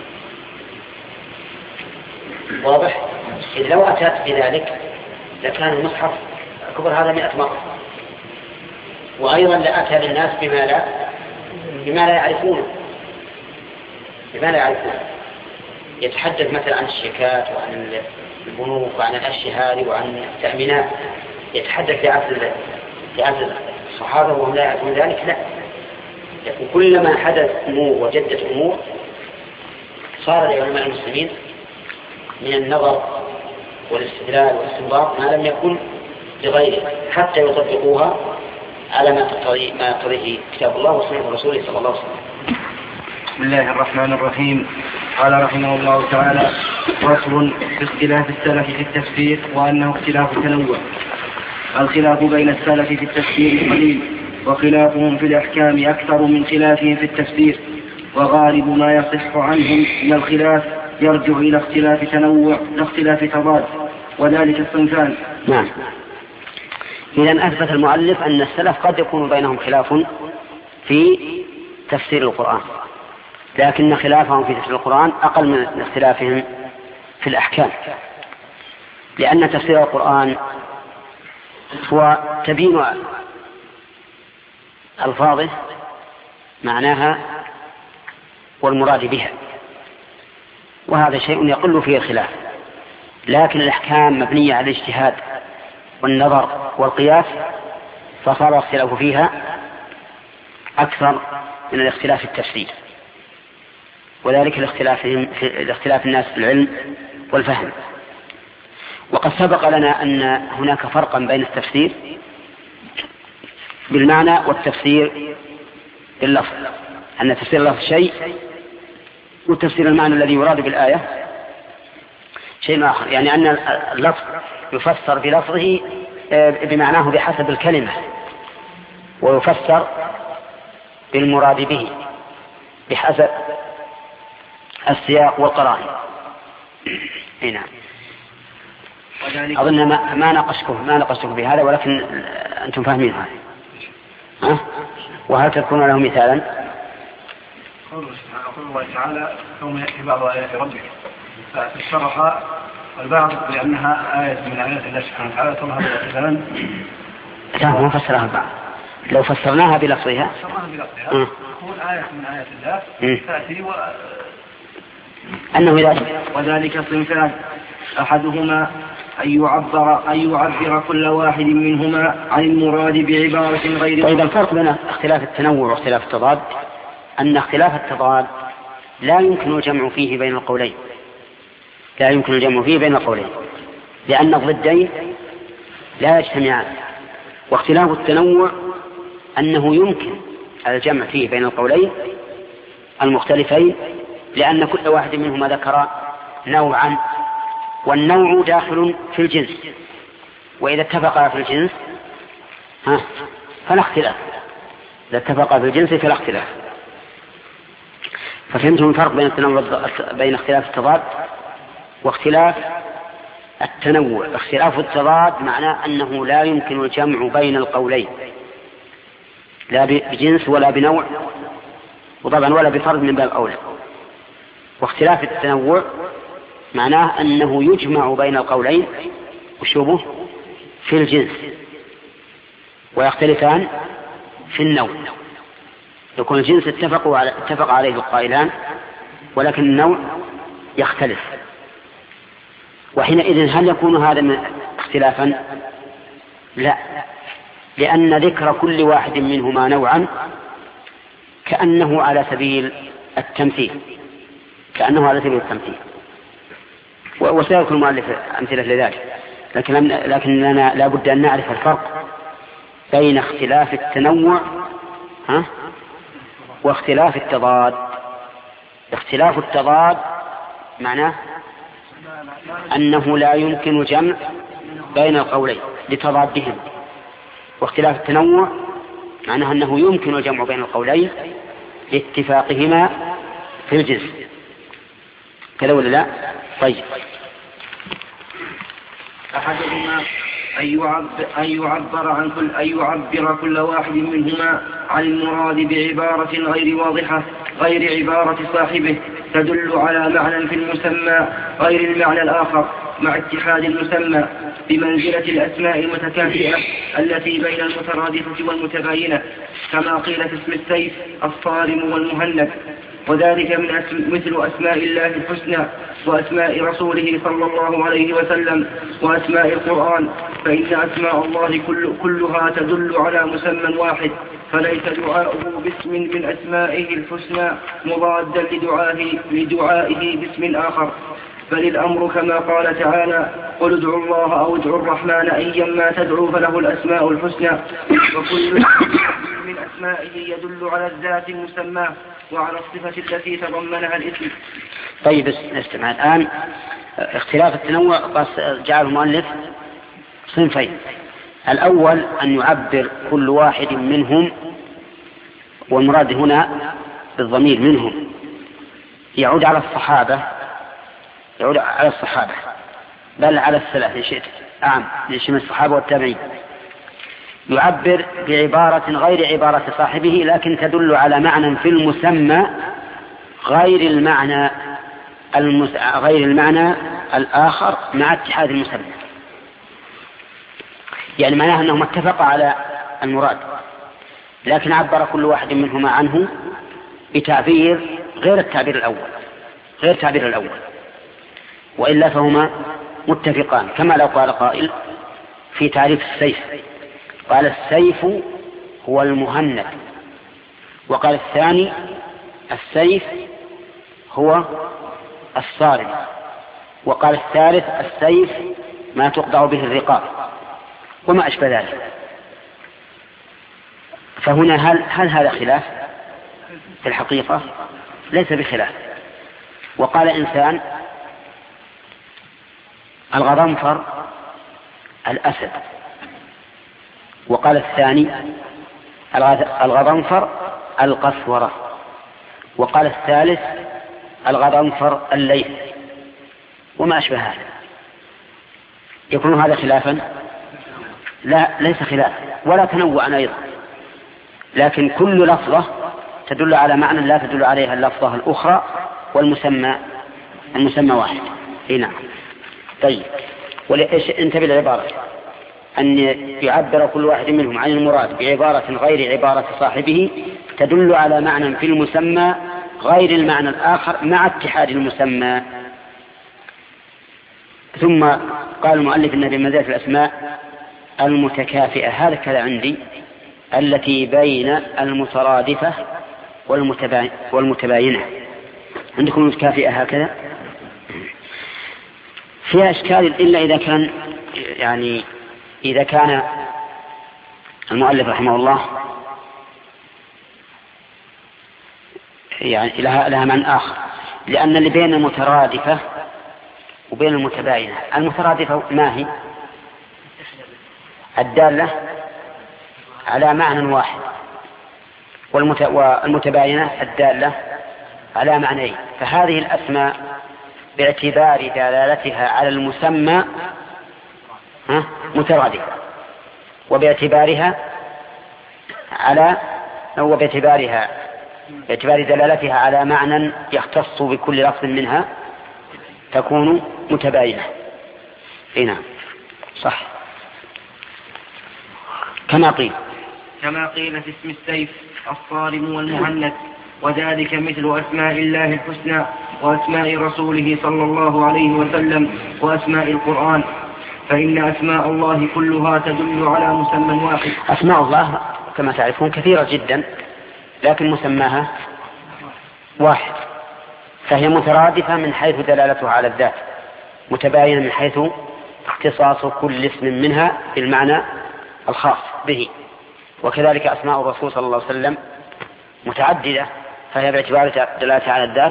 واضح؟ إذ لو أتت بذلك لكان المصحف كبر هذا مئة مرة، وأيضا لأتى للناس بما لا بما لا يعرفونه بما لا يعرفونه يتحدث مثلا عن الشيكات وعن البنوك وعن الأشياء هذه وعن التأمينات، يتحدث في عصر في عصر الصحابة وهم لا يعرفون ذلك. لا، لكن كلما حدث أمور وجدت أمور صار لعلماء المسلمين من النظر والاستدلال والاستنباط ما لم يكن لغيره حتى يطبقوها على ما تقتضي ما يقتضيه كتاب الله وسنة رسوله صلى الله عليه وسلم. بسم الله الرحمن الرحيم. قال رحمه الله تعالى: فصل في اختلاف السلف في التفسير وأنه اختلاف تنوع. الخلاف بين السلف في التفسير قليل، وخلافهم في الأحكام أكثر من خلافهم في التفسير، وغالب ما يصح عنهم من الخلاف يرجع إلى اختلاف تنوع لا اختلاف تضاد، وذلك الصنفان. نعم. إذن أثبت المؤلف أن السلف قد يكون بينهم خلاف في تفسير القرآن، لكن خلافهم في تفسير القرآن أقل من اختلافهم في الأحكام، لأن تفسير القرآن هو تبين ألفاظه معناها والمراد بها، وهذا شيء يقل فيه الخلاف. لكن الأحكام مبنية على الاجتهاد والنظر والقياس، فصار الاختلاف فيها أكثر من الاختلاف في التفسير. وذلك لاختلافهم في اختلاف الناس في العلم والفهم. وقد سبق لنا أن هناك فرقا بين التفسير بالمعنى والتفسير باللفظ، أن تفسير اللفظ شيء وتفسير المعنى الذي يراد بالآية شيء آخر، يعني أن اللفظ يفسر بلفظه بمعناه بحسب الكلمة، ويفسر بالمراد به بحسب السياق والقرائن. نعم. أظن ما, ما ناقشكم ما ناقشتكم بهذا، ولكن أنتم فاهمين هذا. أه؟ وهل تذكرون له مثالا؟ قول الله تعالى يوم يأتي بعض آيات ربك ففسرها البعض بأنها آية من آيات الله سبحانه وتعالى، ثم هذا الاعتبار لا ما فسرها البعض، لو فسرناها بلفظها فسرناها بلفظها تكون آية من آيات الله تأتي و... أنه إذا وذلك صنفان، أحدهما أن يعبر, أن يعبر كل واحد منهما عن المراد بعبارة غير. طيب الفرق بين اختلاف التنوع واختلاف التضاد أن اختلاف التضاد لا يمكن الجمع فيه بين القولين، لا يمكن الجمع فيه بين القولين لأن الضدين لا يجتمعان. واختلاف التنوع أنه يمكن الجمع فيه بين القولين المختلفين، لأن كل واحد منهما ذكر نوعا، والنوع داخل في الجنس، وإذا اتفقا في الجنس ها فلا اختلاف، إذا اتفقا في الجنس فلا اختلاف. ففهمتم الفرق بين التنوع بين اختلاف التضاد واختلاف التنوع. اختلاف التضاد معناه أنه لا يمكن الجمع بين القولين، لا بجنس ولا بنوع، وطبعا ولا بفرد من باب أولى. واختلاف التنوع معناه أنه يجمع بين القولين وشبه في الجنس، ويختلفان في النوع. يكون الجنس اتفقوا على اتفق عليه القائلان، ولكن النوع يختلف. وحينئذ هل يكون هذا من اختلافا؟ لا، لأن ذكر كل واحد منهما نوعا كأنه على سبيل التمثيل، كأنه على سبيل التمثيل. وسيذكر المؤلف أمثلة لذلك، لكن لكننا لا بد أن نعرف الفرق بين اختلاف التنوع ها واختلاف التضاد. اختلاف التضاد معناه أنه لا يمكن جمع بين القولين لتضادهم، واختلاف التنوع معناه أنه يمكن الجمع بين القولين لاتفاقهما في الجنس. كذا ولا لا؟ طيب. أحدهما أن يعبر, أن يعبر عن كل أن يعبر كل واحد منهما عن المراد بعبارة غير واضحة غير عبارة صاحبه تدل على معنى في المسمى غير المعنى الآخر، مع اتحاد المسمى بمنزلة الأسماء المتكافئة التي بين المترادفة والمتباينة، كما قيل في اسم السيف الصارم والمهند. وذلك من أسم مثل أسماء الله الحسنى وأسماء رسوله صلى الله عليه وسلم وأسماء القرآن، فإن أسماء الله كل كلها تدل على مسمى واحد، فليس دعاؤه باسم من أسمائه الحسنى مضادا لدعائه, لدعائه باسم آخر، بل الأمر كما قال تعالى: قل ادعوا الله أو ادعوا الرحمن أيما تدعوا فله الأسماء الحسنى، وكل من أسمائه يدل على الذات المسمى وعلى الصفة التي تضمنها الاسم. طيب استمع الآن. اختلاف التنوع جعل المؤلف صنفين. الأول أن يعبر كل واحد منهم، والمراد هنا بالضمير منهم يعود على الصحابة يعود على الصحابة بل على السلف إن شئت أعم لشمل الصحابة والتابعين. يعبر بعبارة غير عبارة صاحبه لكن تدل على معنى في المسمى غير المعنى المس... غير المعنى الآخر مع اتحاد المسمى. يعني معناه أنهم اتفقوا على المراد، لكن عبر كل واحد منهما عنه بتعبير غير التعبير الأول غير التعبير الأول وإلا فهما متفقان. كما لو قال قائل في تعريف السيف قال: السيف هو المهند، وقال الثاني: السيف هو الصارم. وقال الثالث السيف ما تقطع به الرقاب وما أشبه ذلك. فهنا هل, هل هذا خلاف في الحقيقة؟ ليس بخلاف. وقال إنسان الغضنفر الأسد، وقال الثاني الغضنفر القسورة، وقال الثالث الغضنفر الليث وما أشبه هذا. يكون هذا خلافا؟ لا، ليس خلافا ولا تنوعا أيضا، لكن كل لفظة تدل على معنى لا تدل عليها اللفظة الأخرى، والمسمى المسمى واحد. هنا طيب، انتبه العبارة أن يعبر كل واحد منهم عن المراد بعبارة غير عبارة صاحبه تدل على معنى في المسمى غير المعنى الآخر مع اتحاد المسمى. ثم قال المؤلف إن بمزايا الأسماء المتكافئة، هذا كذا عندي، التي بين المترادفة والمتباينة. عندكم المتكافئة هكذا فيها إشكال، إلا إذا كان يعني إذا كان المؤلف رحمه الله يعني لها, لها معنى آخر، لأن اللي بين المترادفة وبين المتباينة، المترادفة ما هي؟ الدالة على معنى واحد، والمتباينة الدالة على معنيين. فهذه الأسماء باعتبار دلالتها على المسمى مترادفة، وباعتبارها على أو باعتبارها باعتبار دلالتها على معنى يختص بكل لفظ منها تكون متباينة. هنا صح كما قيل كما قيل في اسم السيف الصارم والمهند، وذلك مثل أسماء الله الحسنى وأسماء رسوله صلى الله عليه وسلم وأسماء القرآن، فإن أسماء الله كلها تدل على مسمى واحد. أسماء الله كما تعرفون كثيرة جدا، لكن مسماها واحد، فهي مترادفة من حيث دلالتها على الذات، متباينة من حيث اختصاص كل اسم منها بالمعنى الخاص به. وكذلك أسماء الرسول صلى الله عليه وسلم متعددة، فهي باعتبار دلالتها على الذات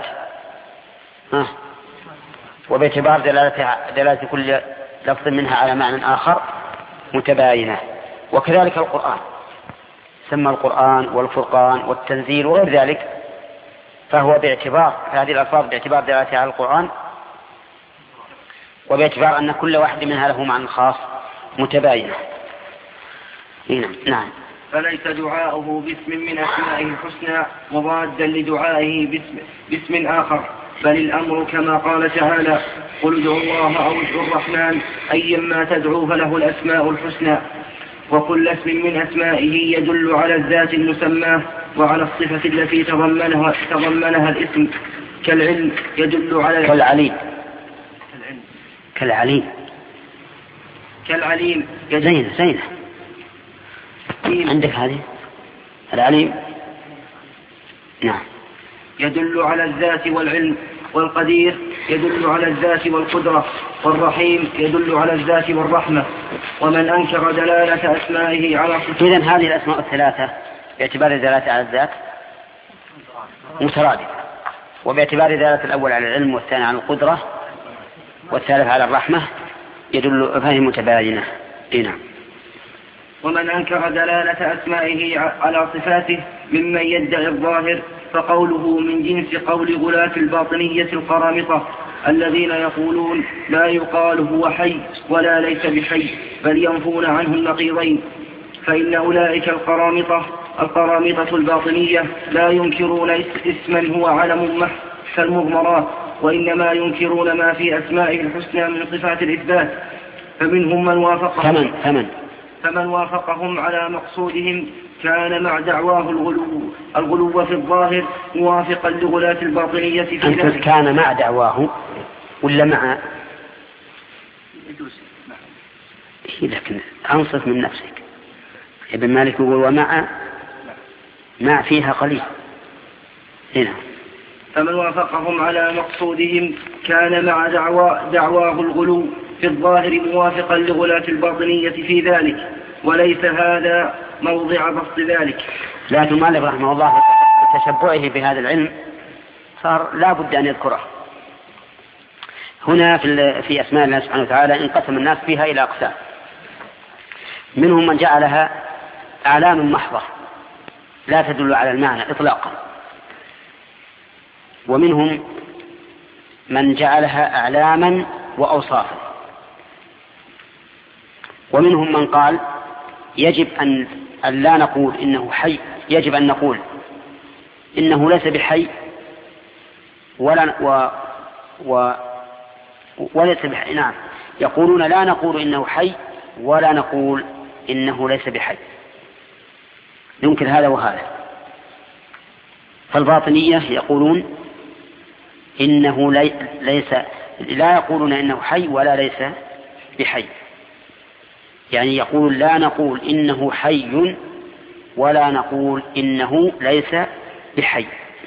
وباعتبار دلالة كل لفظ منها على معنى آخر متباينة. وكذلك القرآن سمى القرآن والفرقان والتنزيل وغير ذلك، فهو باعتبار هذه الألفاظ باعتبار دلالتها على القرآن وباعتبار أن كل واحد منها له معنى خاص متباينة. نعم. فليس دعاؤه باسم من أسمائه الحسنى مضادا لدعائه باسم, باسم آخر، بل الأمر كما قال تعالى: قل ادعوا الله أو ادعوا الرحمن أيما تدعوا فله الأسماء الحسنى. وكل اسم من أسمائه يدل على الذات المسماه وعلى الصفة التي تضمنها, تضمنها الاسم، كالعلم يدل على كالعليم كالعليم كالعليم زين زين عندك هذه العليم. نعم. يدل على الذات والعلم. والقدير يدل على الذات والقدرة. والرحيم يدل على الذات والرحمة. ومن أنكر دلالة أسمائه على صفة. إذن هذه الأسماء الثلاثة باعتبار دلالة على الذات مترادفة، وباعتبار دلالة الأول على العلم والثاني على القدرة والثالث على الرحمة يدل فهي متباينة. نعم. ومن أنكر دلالة أسمائه على صفاته ممن يدعي الظاهر فقوله من جنس قول غلاة الباطنية القرامطة الذين يقولون لا يقال هو حي ولا ليس بحي، بل ينفون عنه النقيضين. فإن أولئك القرامطة القرامطة الباطنية لا ينكرون اسما هو علم محض كالمضمرات، وإنما ينكرون ما في أسمائه الحسنى من صفات الإثبات. فمنهم من وافقهم ثمن ثمن فمن وافقهم على مقصودهم كان مع دعواه الغلو, الغلو في الظاهر موافقا لغلاة الباطنية في أنت ذلك. كان مع دعواه ولا مع؟ لكن أنصف من نفسك. ابن مالك يقول ومع مع فيها قليل هنا فمن وافقهم على مقصودهم كان مع دعوى دعواه الغلو في الظاهر موافقا لغلاة الباطنية في ذلك، وليس هذا موضع بسط ذلك. لكن المؤلف رحمه الله بتشبعه بهذا العلم صار لا بد أن يذكره. هنا في أسماء الله سبحانه وتعالى انقسم الناس فيها إلى أقسام، منهم من جعلها أعلام محضة لا تدل على المعنى إطلاقا، ومنهم من جعلها أعلاما وأوصافا، ومنهم من قال يجب أن لا نقول إنه حي، يجب أن نقول إنه ليس بحي ولا و و وليس بحي. نعم، يقولون لا نقول إنه حي ولا نقول إنه ليس بحي، يمكن هذا وهذا. فالباطنية يقولون إنه لي ليس لا يقولون إنه حي ولا ليس بحي، يعني يقول لا نقول إنه حي ولا نقول إنه ليس بحي.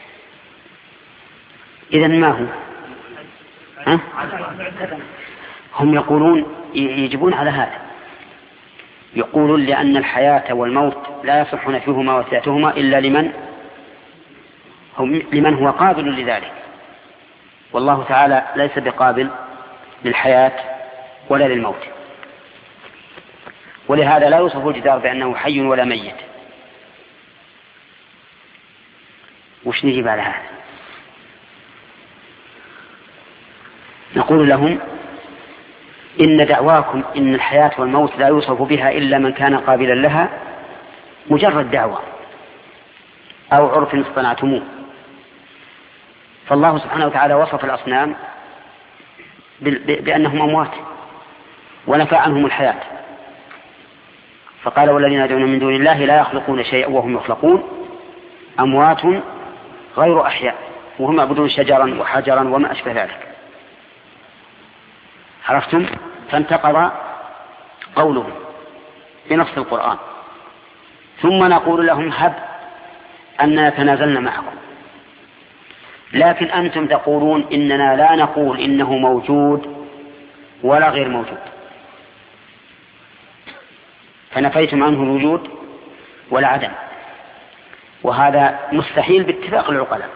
إذن ما هو؟ ها؟ هم يقولون يجبون على هذا، يقولون لأن الحياة والموت لا يصح نفيهما وثباتهما إلا لمن هم لمن هو قابل لذلك، والله تعالى ليس بقابل للحياة ولا للموت، ولهذا لا يوصف الجدار بأنه حي ولا ميت. وش نجيب على هذا؟ نقول لهم إن دعواكم إن الحياة والموت لا يوصف بها إلا من كان قابلا لها مجرد دعوة أو عرف اصطنعتموه. فالله سبحانه وتعالى وصف الأصنام بأنهم أموات ونفى عنهم الحياة، فقال والذين يدعون من دون الله لا يخلقون شيئا وهم يخلقون أموات غير أحياء وهم يعبدون شجرا وحجرا وما أشبه ذلك. عرفتم؟ فانتقض قولهم بنص القرآن. ثم نقول لهم هب أن نتنازلنا معكم، لكن أنتم تقولون إننا لا نقول إنه موجود ولا غير موجود، فنفيتم عنه الوجود والعدم، وهذا مستحيل باتفاق العقلاء،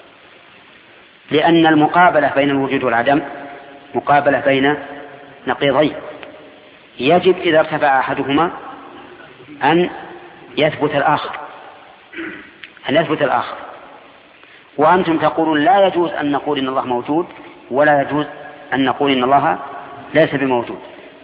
لأن المقابلة بين الوجود والعدم مقابلة بين نقيضين، يجب إذا ارتفع أحدهما أن يثبت الآخر أن يثبت الآخر وأنتم تقولون لا يجوز أن نقول إن الله موجود ولا يجوز أن نقول إن الله ليس بموجود.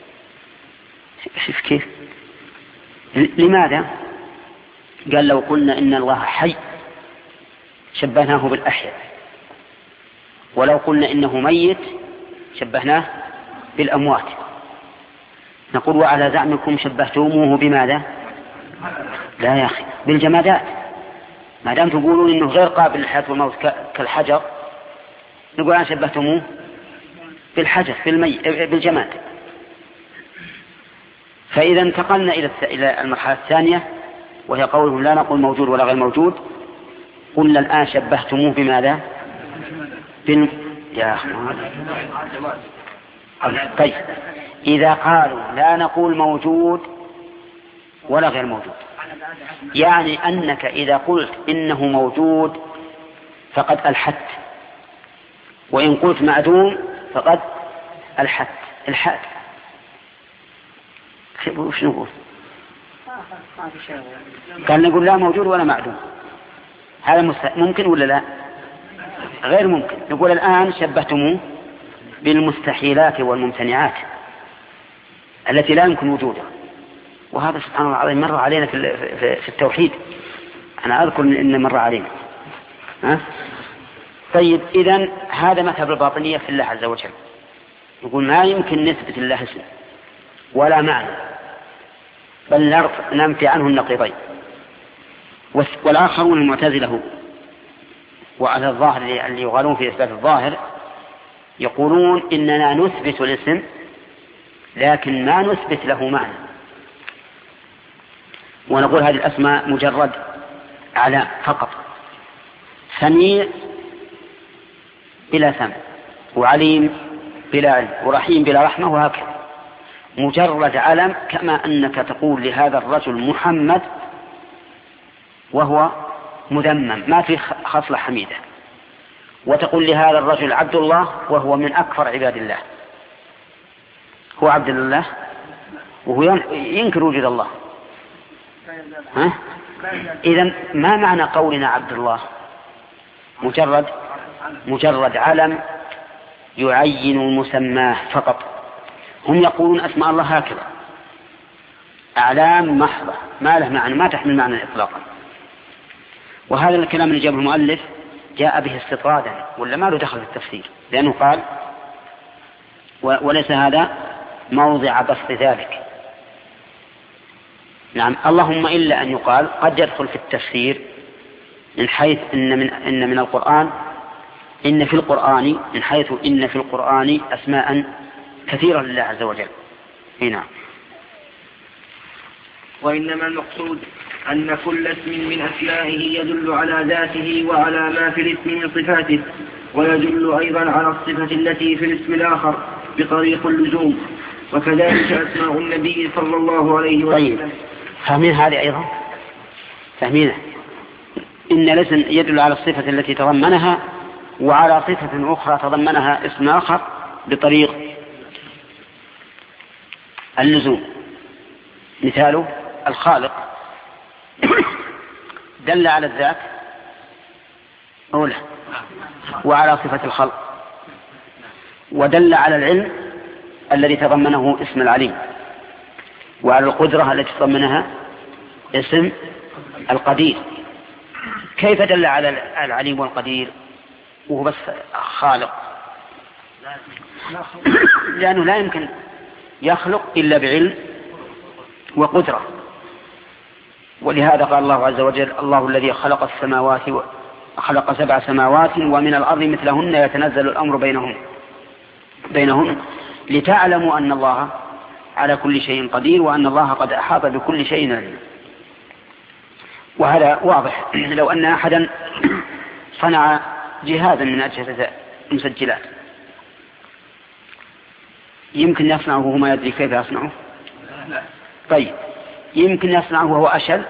شوف كيف؟ لماذا؟ قال لو قلنا إن الله حي شبهناه بالأحياء، ولو قلنا إنه ميت شبهناه بالأموات. نقول وعلى زعمكم شبهتموه بماذا؟ لا يا أخي، بالجمادات. ما دام تقولون إنه غير قابل للحياة والموت كالحجر، نقول أنا شبهتموه بالحجر بالمي... بالجماد. فإذا انتقلنا إلى المرحلة الثانية وهي قولهم لا نقول موجود ولا غير موجود، قلنا الآن شبهتموه بماذا؟ بال... يا أخي طيب إذا قالوا لا نقول موجود ولا غير موجود، يعني أنك إذا قلت إنه موجود فقد ألحدت، وإن قلت معدوم فقد ألحدت. الحاد وش نقول؟ كان نقول لا موجود ولا معدوم، هذا ممكن ولا لا؟ غير ممكن. نقول الآن شبهتموه بالمستحيلات والممتنعات التي لا يمكن وجودها، وهذا سبحان الله العظيم مر علينا في التوحيد. أنا أذكر إن مر علينا. ها؟ طيب إذن هذا مذهب الباطنية في الله عز وجل، يقول ما يمكن نثبت الله اسم ولا معنى، بل ننفي عنه النقيضين. والآخرون المعتزلة وعلى الظاهر اللي يغالون في إثبات الظاهر يقولون إننا نثبت الاسم لكن ما نثبت له معنى، ونقول هذه الأسماء مجرد أعلام فقط. سميع بلا سمع، وعليم بلا علم، ورحيم بلا رحمة، وهكذا. مجرد علم، كما أنك تقول لهذا الرجل محمد وهو مذمم ما في خصلة حميدة، وتقول لهذا الرجل عبد الله وهو من أكفر عباد الله، هو عبد الله وهو ينكر وجود الله. ها؟ إذن ما معنى قولنا عبد الله؟ مجرد مجرد علم يعين مسماه فقط. هم يقولون أسماء الله هكذا أعلام محضة ما له معنى، ما تحمل معنى إطلاقا. وهذا الكلام اللي جابه المؤلف جاء به استطرادا ولا ما له دخل في التفسير، لأنه قال وليس هذا موضع بسط ذلك. نعم، اللهم إلا أن يقال قد يدخل في التفسير من حيث إن من, إن من القرآن إن في القرآن من حيث إن في القرآن أسماء كثيرة لله عز وجل. هنا وإنما المقصود أن كل اسم من أسمائه يدل على ذاته وعلى ما في الاسم من صفاته، ويدل أيضا على الصفة التي في الاسم الآخر بطريق اللزوم، وكذلك أسماء النبي صلى الله عليه وسلم. طيب، فاهمين هذه أيضا؟ فاهمينه إن الاسم يدل على الصفة التي تضمنها وعلى صفة أخرى تضمنها اسم آخر بطريق اللزوم. مثاله الخالق دل على الذات أولى وعلى صفة الخلق، ودل على العلم الذي تضمنه اسم العليم، وعلى القدرة التي تضمنها اسم القدير. كيف دل على العليم والقدير وهو بس خالق؟ لأنه لا يمكن يخلق إلا بعلم وقدرة. ولهذا قال الله عز وجل الله الذي خلق السماوات خلق سبع سماوات ومن الأرض مثلهن يتنزل الأمر بينهن بينهن لتعلموا أن الله على كل شيء قدير وأن الله قد أحاط بكل شيء علما. وهذا واضح. لو أن أحدا صنع جهازا من أجهزة المسجلات يمكن يصنعه وهو ما يدري كيف يصنعه؟ طيب، يمكن يصنعه وهو أشل؟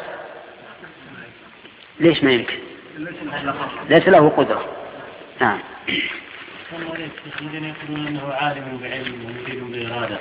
ليش ما يمكن؟ ليس له قدرة. نعم. الذين يقولون أنه عالم بعلم ومفيد بإرادة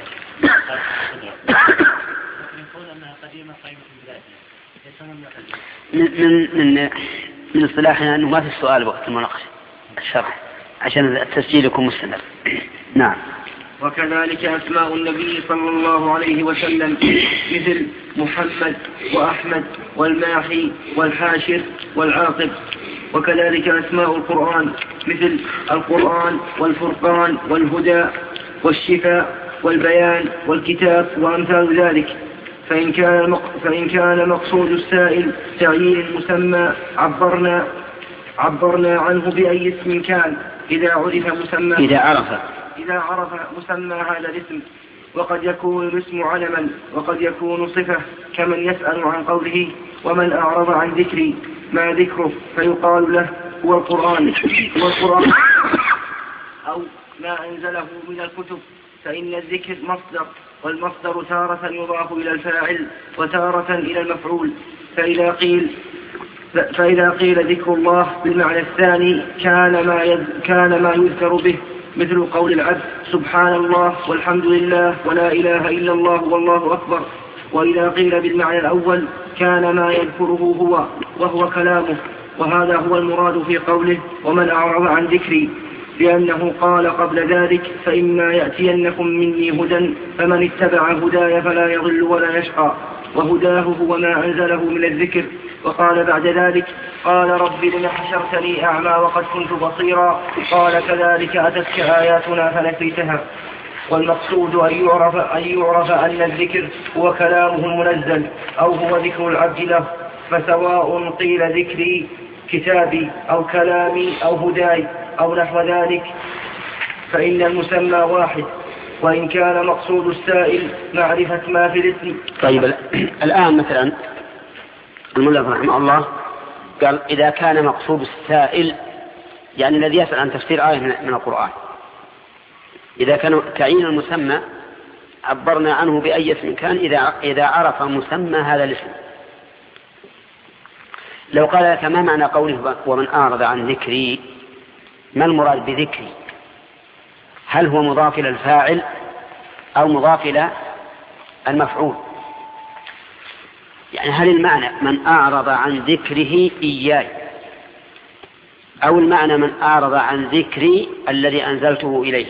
يقول أنها قديمة قائمة بذاتها. من من من اصطلاحنا أنه ما في السؤال وقت المناقشة الشرح عشان التسجيل يكون مستمر. نعم. وكذلك أسماء النبي صلى الله عليه وسلم مثل محمد وأحمد والماحي والحاشر والعاقب. وكذلك أسماء القرآن مثل القرآن والفرقان والهدى والشفاء والبيان والكتاب وأمثال ذلك. فإن كان فإن كان مقصود السائل تعيين المسمى عبرنا عبرنا عنه بأي اسم كان إذا عرف مسمى إذا عرف إذا عرف مسمى هذا الاسم. وقد يكون الاسم علما وقد يكون صفة، كمن يسأل عن قوله ومن أعرض عن ذكري ما ذكره فيقال له هو القرآن هو القرآن أو ما أنزله من الكتب. فإن الذكر مصدر، والمصدر تارة يضاف إلى الفاعل وتارة إلى المفعول. فإذا قيل فإذا قيل ذكر الله بالمعنى الثاني كان ما يذ... كان ما يذكر به، مثل قول العبد سبحان الله والحمد لله ولا إله إلا الله والله أكبر. وإذا قيل بالمعنى الأول كان ما يذكره هو وهو كلامه. وهذا هو المراد في قوله ومن أعرض عن ذكري، لأنه قال قبل ذلك فإما يأتينكم مني هدى فمن اتبع هداي فلا يضل ولا يشقى، وهداه هو ما أنزله من الذكر. وقال بعد ذلك قال رب لم حشرتني أعمى وقد كنت بصيرا، قال كذلك أتتك آياتنا فنسيتها. والمقصود أن يعرف, أن يعرف أن الذكر هو كلامه المنزل أو هو ذكر العبد له، فسواء قيل ذكري كتابي أو كلامي أو هداي أو نحو ذلك فإن المسمى واحد، وإن كان مقصود السائل معرفة ما في الاسم. طيب، الآن مثلا المؤلف رحمه الله قال إذا كان مقصود السائل يعني الذي يسأل عن تفسير آية من القرآن إذا كان تعيين المسمى عبرنا عنه بأي اسم كان إذا إذا عرف مسمى هذا الاسم. لو قال لك ما معنى قوله ومن أعرض عن ذكري، ما المراد بذكري؟ هل هو مضاف إلى الفاعل أو مضاف إلى المفعول؟ يعني هل المعنى من أعرض عن ذكره إياي، أو المعنى من أعرض عن ذكري الذي أنزلته إليه؟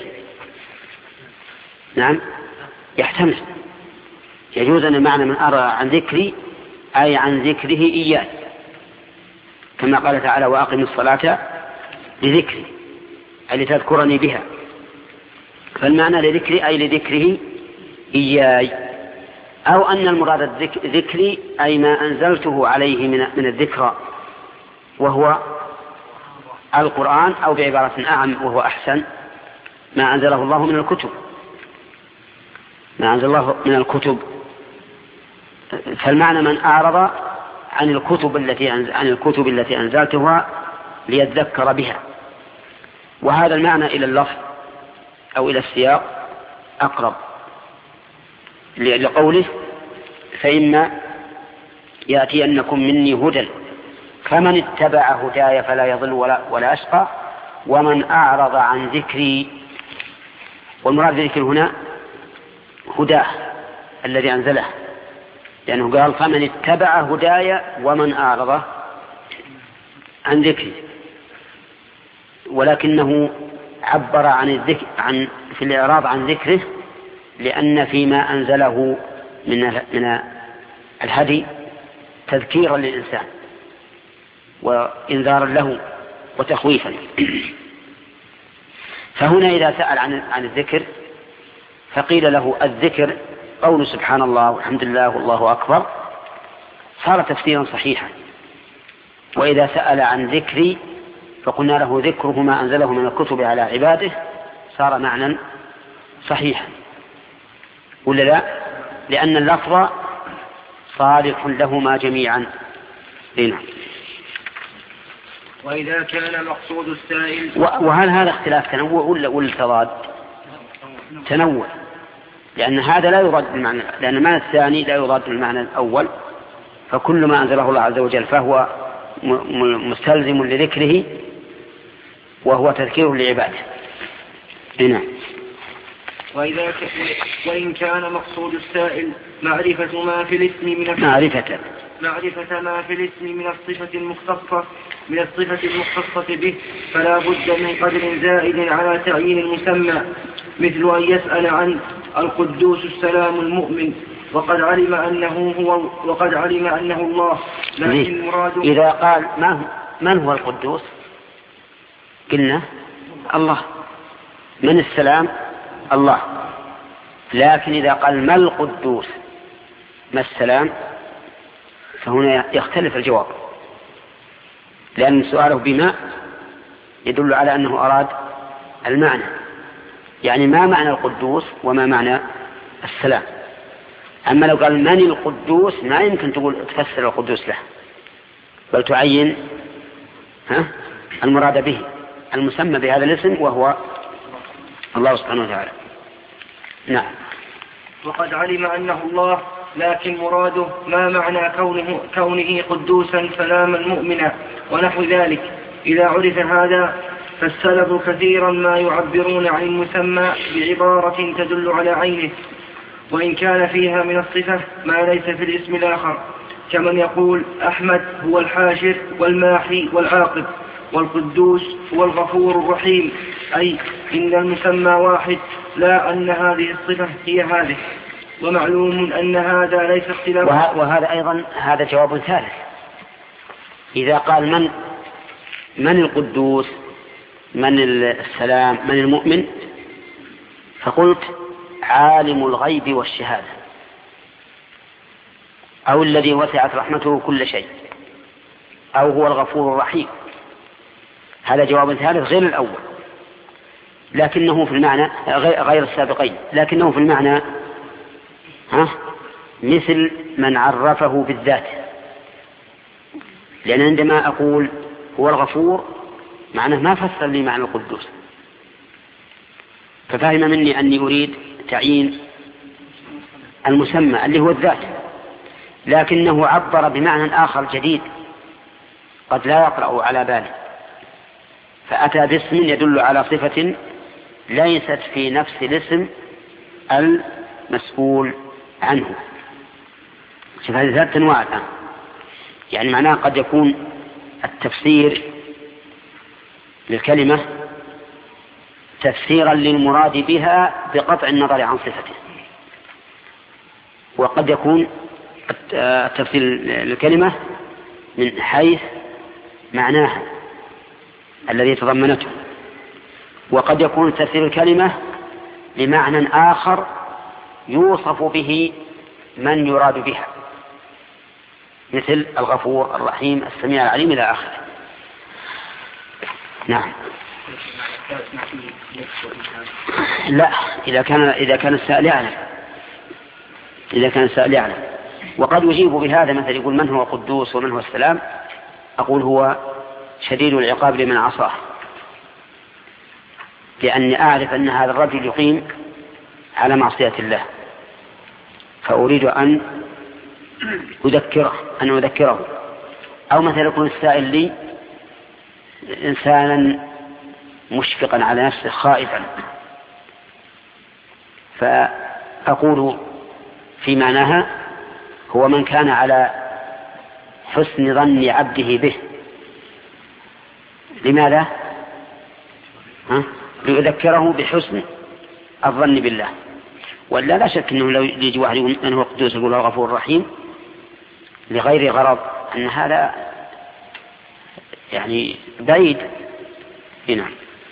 نعم يحتمل، يجوز أن المعنى من أعرض عن ذكري أي عن ذكره إياي، كما قال تعالى وأقم الصلاة لذكري أي لتذكرني بها، فالمعنى لذكري أي لذكره إياي، أو أن المراد ذكري أي ما أنزلته عليه من الذكرى وهو القرآن، أو بعبارة أعم وهو أحسن ما أنزله الله من الكتب، ما أنزل الله من الكتب. فالمعنى من أعرض عن الكتب التي عن الكتب التي أنزلتها ليتذكر بها، وهذا المعنى إلى اللفظ أو إلى السياق أقرب لقوله فإما يأتينكم مني هدى فمن اتبع هداي فلا يضل ولا, ولا أشقى ومن أعرض عن ذكري. والمراد بذكر هنا هداه الذي أنزله، لأنه قال فمن اتبع هداي ومن أعرض عن ذكري، ولكنه عبر عن الذكر عن في الإعراض عن ذكره لأن فيما أنزله من من الهدي تذكيرا للإنسان وإنذارا له وتخويفا. فهنا إذا سأل عن عن الذكر فقيل له الذكر قول سبحان الله والحمد لله والله أكبر صار تفسيرا صحيحا، وإذا سأل عن ذكري فقلنا له ذكره ما أنزله من الكتب على عباده صار معنى صحيحا، ولا لا؟ لأن اللفظ صالح لهما جميعا. هنا وإذا كان مقصود السائل وهل هذا اختلاف تنوع ولا ولا تضاد؟ تنوع، لأن هذا لا يراد بالمعنى، لأن المعنى الثاني لا يراد بالمعنى الأول، فكل ما أنزله الله عز وجل فهو مستلزم لذكره وهو تذكير لعباده. هنا وإذا ك... وإن كان مقصود السائل معرفة ما في الاسم من الصفة معرفة معرفة ما في الاسم من الصفة المختصة من الصفة المختصة به فلا بد من قدر زائد على تعيين المسمى، مثل أن يسأل عن القدوس السلام المؤمن وقد علم أنه هو وقد علم أنه الله، لكن مراده إذا قال ما من هو القدوس قلنا الله، من السلام الله، لكن إذا قال ما القدوس ما السلام فهنا يختلف الجواب، لأن سؤاله بما يدل على أنه أراد المعنى، يعني ما معنى القدوس وما معنى السلام. أما لو قال من القدوس ما يمكن تقول تفسر القدوس له، بل تعين ها المراد به المسمى بهذا الاسم وهو الله سبحانه وتعالى. نعم. وقد علم أنه الله، لكن مراده ما معنى كونه, كونه قدوسا سلاما مؤمنا ونحو ذلك. إذا عرف هذا فالسلف كثيرا ما يعبرون عن المسمى بعبارة تدل على عينه، وإن كان فيها من الصفة ما ليس في الاسم الآخر، كمن يقول أحمد هو الحاشر والماحي والعاقب، والقدوس هو الغفور الرحيم، أي إن المسمى واحد لا أن هذه الصفة هي هذه. ومعلوم أن هذا ليس اختلاف. وهذا أيضا هذا جواب ثالث. إذا قال من من القدوس من السلام من المؤمن فقلت عالم الغيب والشهادة أو الذي وسعت رحمته كل شيء أو هو الغفور الرحيم، هذا جواب ثالث غير الأول، لكنه في المعنى غير السابقين، لكنه في المعنى ها مثل من عرفه بالذات، لأن عندما أقول هو الغفور معناه ما فسر لي معنى القدوس، ففهم مني أني أريد تعيين المسمى اللي هو الذات، لكنه عبر بمعنى آخر جديد قد لا يقرأ على باله، فأتى باسم يدل على صفة ليست في نفس الاسم المسؤول عنه. شوف هذه ثلاث أنواع الآن. يعني معناه قد يكون التفسير للكلمة تفسيرا للمراد بها بقطع النظر عن صفته، وقد يكون التفسير للكلمة من حيث معناها الذي تضمنته، وقد يكون تفسير الكلمة لمعنى آخر يوصف به من يراد بها، مثل الغفور الرحيم السميع العليم إلى آخره. نعم. لا، إذا كان إذا كان السائل يعلم إذا كان السائل يعلم وقد يجيب بهذا، مثل يقول من هو قدوس ومن هو السلام، أقول هو شديد العقاب لمن عصاه، لأني أعرف أن هذا الرجل يقيم على معصية الله، فأريد أن أذكره أن أذكره أو مثلا يكون السائل لي إنسانا مشفقا على نفسه خائفا، فأقول في معناها هو من كان على حسن ظن عبده به. لماذا؟ ها؟ ليذكره بحسن الظن بالله. ولا لا شك أنه لو يجي واحد يقول أنه قدوس يقول له غفور رحيم لغير غرض أن هذا يعني بعيد. نعم.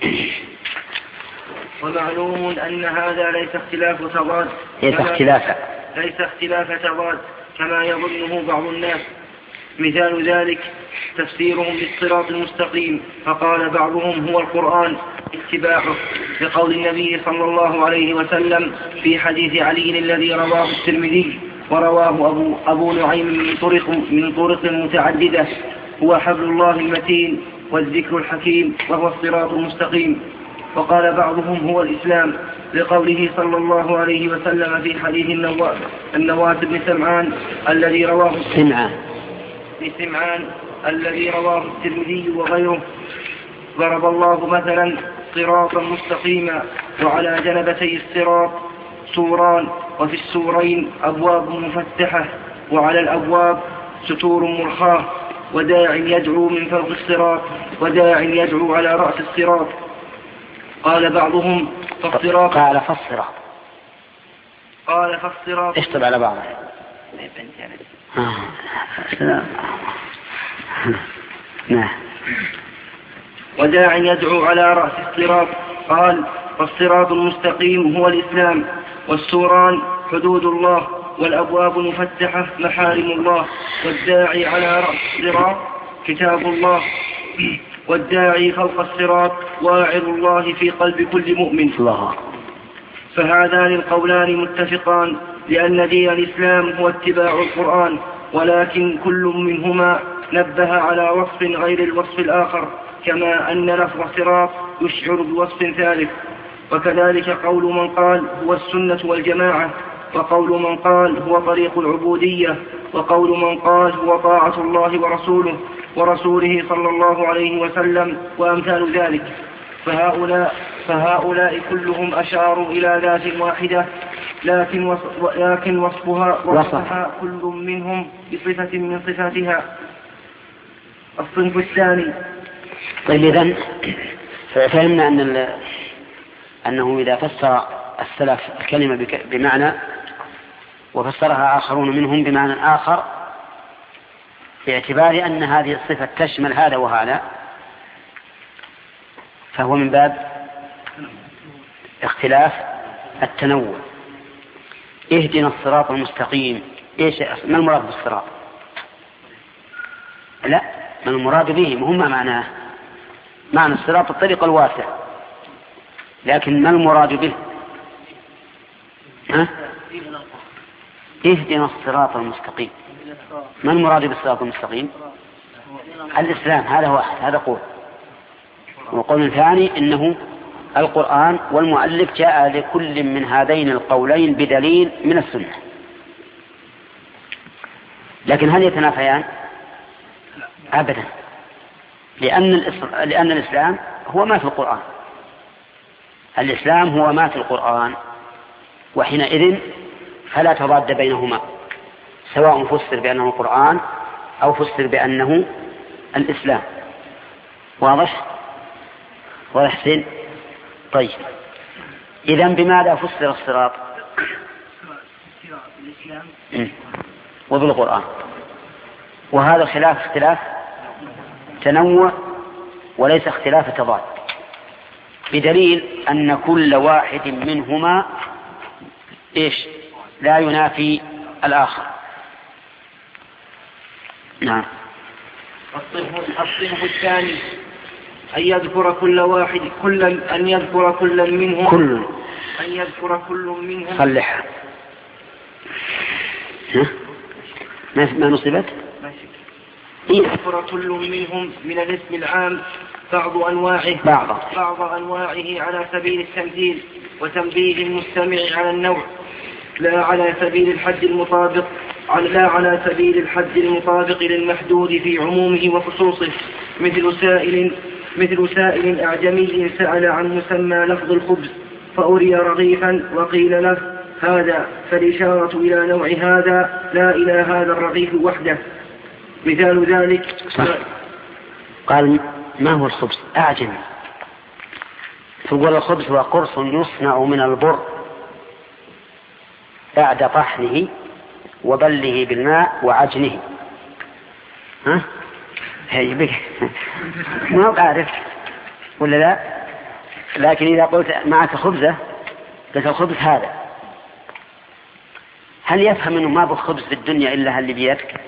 ومعلوم أن هذا ليس اختلاف تضاد ليس اختلاف ليس اختلاف تضاد كما يظنه بعض الناس. مثال ذلك تفسيرهم بالصراط المستقيم، فقال بعضهم هو القرآن اتباعه، لقول النبي صلى الله عليه وسلم في حديث علي الذي رواه الترمذي ورواه أبو, أبو نعيم من طرق, من طرق متعددة: هو حبل الله المتين والذكر الحكيم وهو الصراط المستقيم. وقال بعضهم هو الإسلام، لقوله صلى الله عليه وسلم في حديث النواس بن سمعان الذي رواه سمعان سمعان الذي رواه الترمذي وغيره: ضرب الله مثلا صراطا مستقيما وعلى جنبتي الصراط سوران وفي السورين أبواب مفتحة وعلى الأبواب ستور مرخاة وداع يدعو من فوق الصراط وداع يدعو على رأس الصراط. قال بعضهم فالصراط قال فالصراط قال فالصراط اشتب على بعضه. نعم. وداع يدعو على رأس الصراط. قال فالصراط المستقيم هو الإسلام، والسوران حدود الله، والأبواب المفتحة محارم الله، والداعي على رأس الصراط كتاب الله، والداعي فوق الصراط واعظ الله في قلب كل مؤمن. الله. فهذان القولان متفقان، لأن دين الإسلام هو اتباع القرآن، ولكن كل منهما نبه على وصف غير الوصف الآخر، كما أن لفظ صراط يشعر بوصف ثالث. وكذلك قول من قال هو السنة والجماعة، وقول من قال هو طريق العبودية، وقول من قال هو طاعة الله ورسوله ورسوله صلى الله عليه وسلم، وأمثال ذلك. فهؤلاء, فهؤلاء كلهم أشاروا إلى ذات واحدة، لكن, وصف لكن وصفها, وصفها كل منهم بصفة من صفاتها. الصنف الثاني. طيب إذن فهمنا أن أنه إذا فسر السلف الكلمة بمعنى وفسرها آخرون منهم بمعنى آخر باعتبار أن هذه الصفة تشمل هذا وهذا، فهو من باب اختلاف التنوع. اهدنا الصراط المستقيم، ايش ما المراد بالصراط؟ لا، ما المراد به مهم معناه. معنى الصراط الطريق الواسع، لكن ما المراد به؟ ها؟ اهدنا الصراط المستقيم. ما المراد بالصراط المستقيم؟ الإسلام، هذا واحد، هذا قول. وقول ثاني إنه القرآن، والمؤلف جاء لكل من هذين القولين بدليل من السنة. لكن هل يتنافيان؟ أبدا، لأن, لأن الإسلام هو ما في القرآن، الإسلام هو ما في القرآن، وحينئذ فلا تضاد بينهما، سواء فسر بأنه القرآن أو فسر بأنه الإسلام. واضح؟ واضح حسين؟ طيب، إذن بماذا فسر الصراط؟ وبالقرآن. وهذا خلاف اختلاف تنوع وليس اختلاف تضاد، بدليل أن كل واحد منهما إيش؟ لا ينافي الآخر. نعم. الصنف الثاني أن يذكر كل واحد كل أن يذكر كل منهم كل أن يذكر كل منهم صلح ما ما نصبت أن يذكر كل منهم من الاسم العام بعض أنواعه بعض بعض أنواعه على سبيل التمثيل وتنبيه المستمع على النوع، لا على سبيل الحد المطابق لا على سبيل الحد المطابق للمحدود في عمومه وخصوصه، مثل سائل مثل سائل أعجمي سأل عن مسمى لفظ الخبز فأري رغيفا وقيل له هذا، فالإشارة إلى نوع هذا لا إلى هذا الرغيف وحده. مثال ذلك قال ما هو الخبز؟ أعجمي. تقول الخبز هو قرص يصنع من البر بعد طحنه وبله بالماء وعجنه. ها؟ هي بك ما أعرف ولا لا، لكن إذا قلت معك خبزة قلت الخبز هذا، هل يفهم أنه ما بالخبز في الدنيا إلا اللي بيدك؟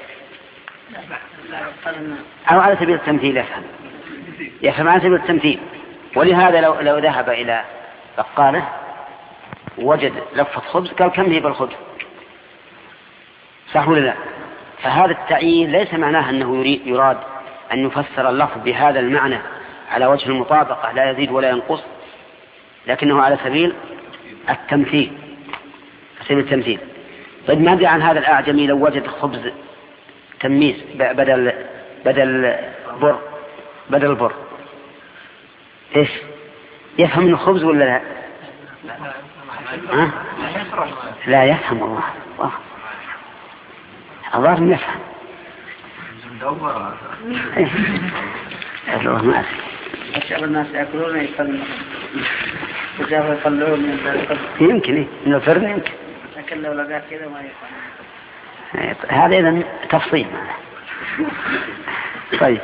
أو على سبيل التمثيل يفهم يفهم على سبيل التمثيل. ولهذا لو, لو ذهب إلى بقاله وجد لفة خبز قال كم هي بالخبز، صح ولا لا؟ فهذا التعيين ليس معناه أنه يراد أن يفسر اللفظ بهذا المعنى على وجه المطابقة لا يزيد ولا ينقص، لكنه على سبيل التمثيل سبيل التمثيل. طيب ماذا عن هذا الأعجمي لو وجد خبز تمييز بدل بدل بر بدل بر إيش يفهم إنه خبز ولا لا؟ ها؟ لا يفهم والله الظاهر ما يفهم. الله ما أدري. أشعر الناس يأكلون يقلون وجاءوا يقلون من يمكن إيه من الفرن يمكن، لكن لو لقى كذا ما يفهم. هذا إذن تفصيل. طيب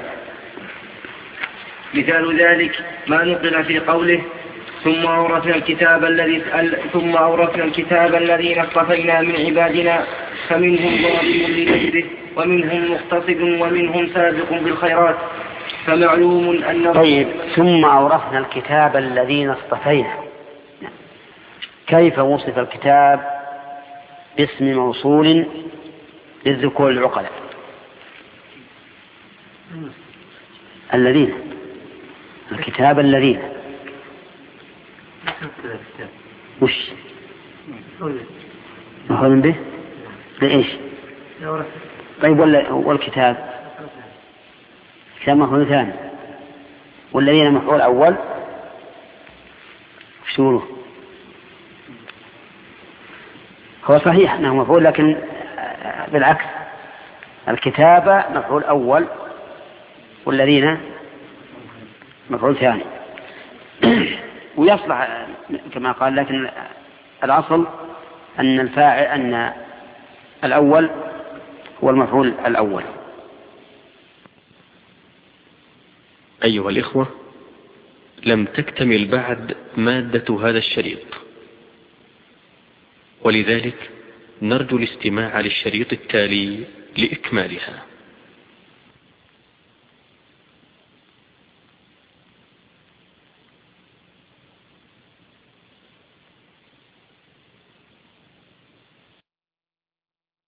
مثال ذلك ما نقل في قوله ثم أورثنا الكتاب الذي ثم أورثنا الكتاب الذين اصطفينا من عبادنا فمنهم ظالم لنفسه ومنهم مقتصد ومنهم سابق بالخيرات، فمعلوم أن طيب ثم أورثنا الكتاب الذين اصطفينا، كيف وصف الكتاب باسم موصول للذكور العقلاء؟ الذين الكتاب الذين وش مفعول به لإيش؟ طيب ولا والكتاب كتاب مفعول ثاني والذين مفعول أول شو هو صحيح أنه مفعول، لكن بالعكس الكتابة مفعول أول والذين مفعول ثاني ويصلح كما قال، لكن الأصل أن الفاعل أن الأول هو المفعول الأول. أيها الإخوة، لم تكتمل بعد مادة هذا الشريط، ولذلك نرجو الاستماع للشريط التالي لإكمالها.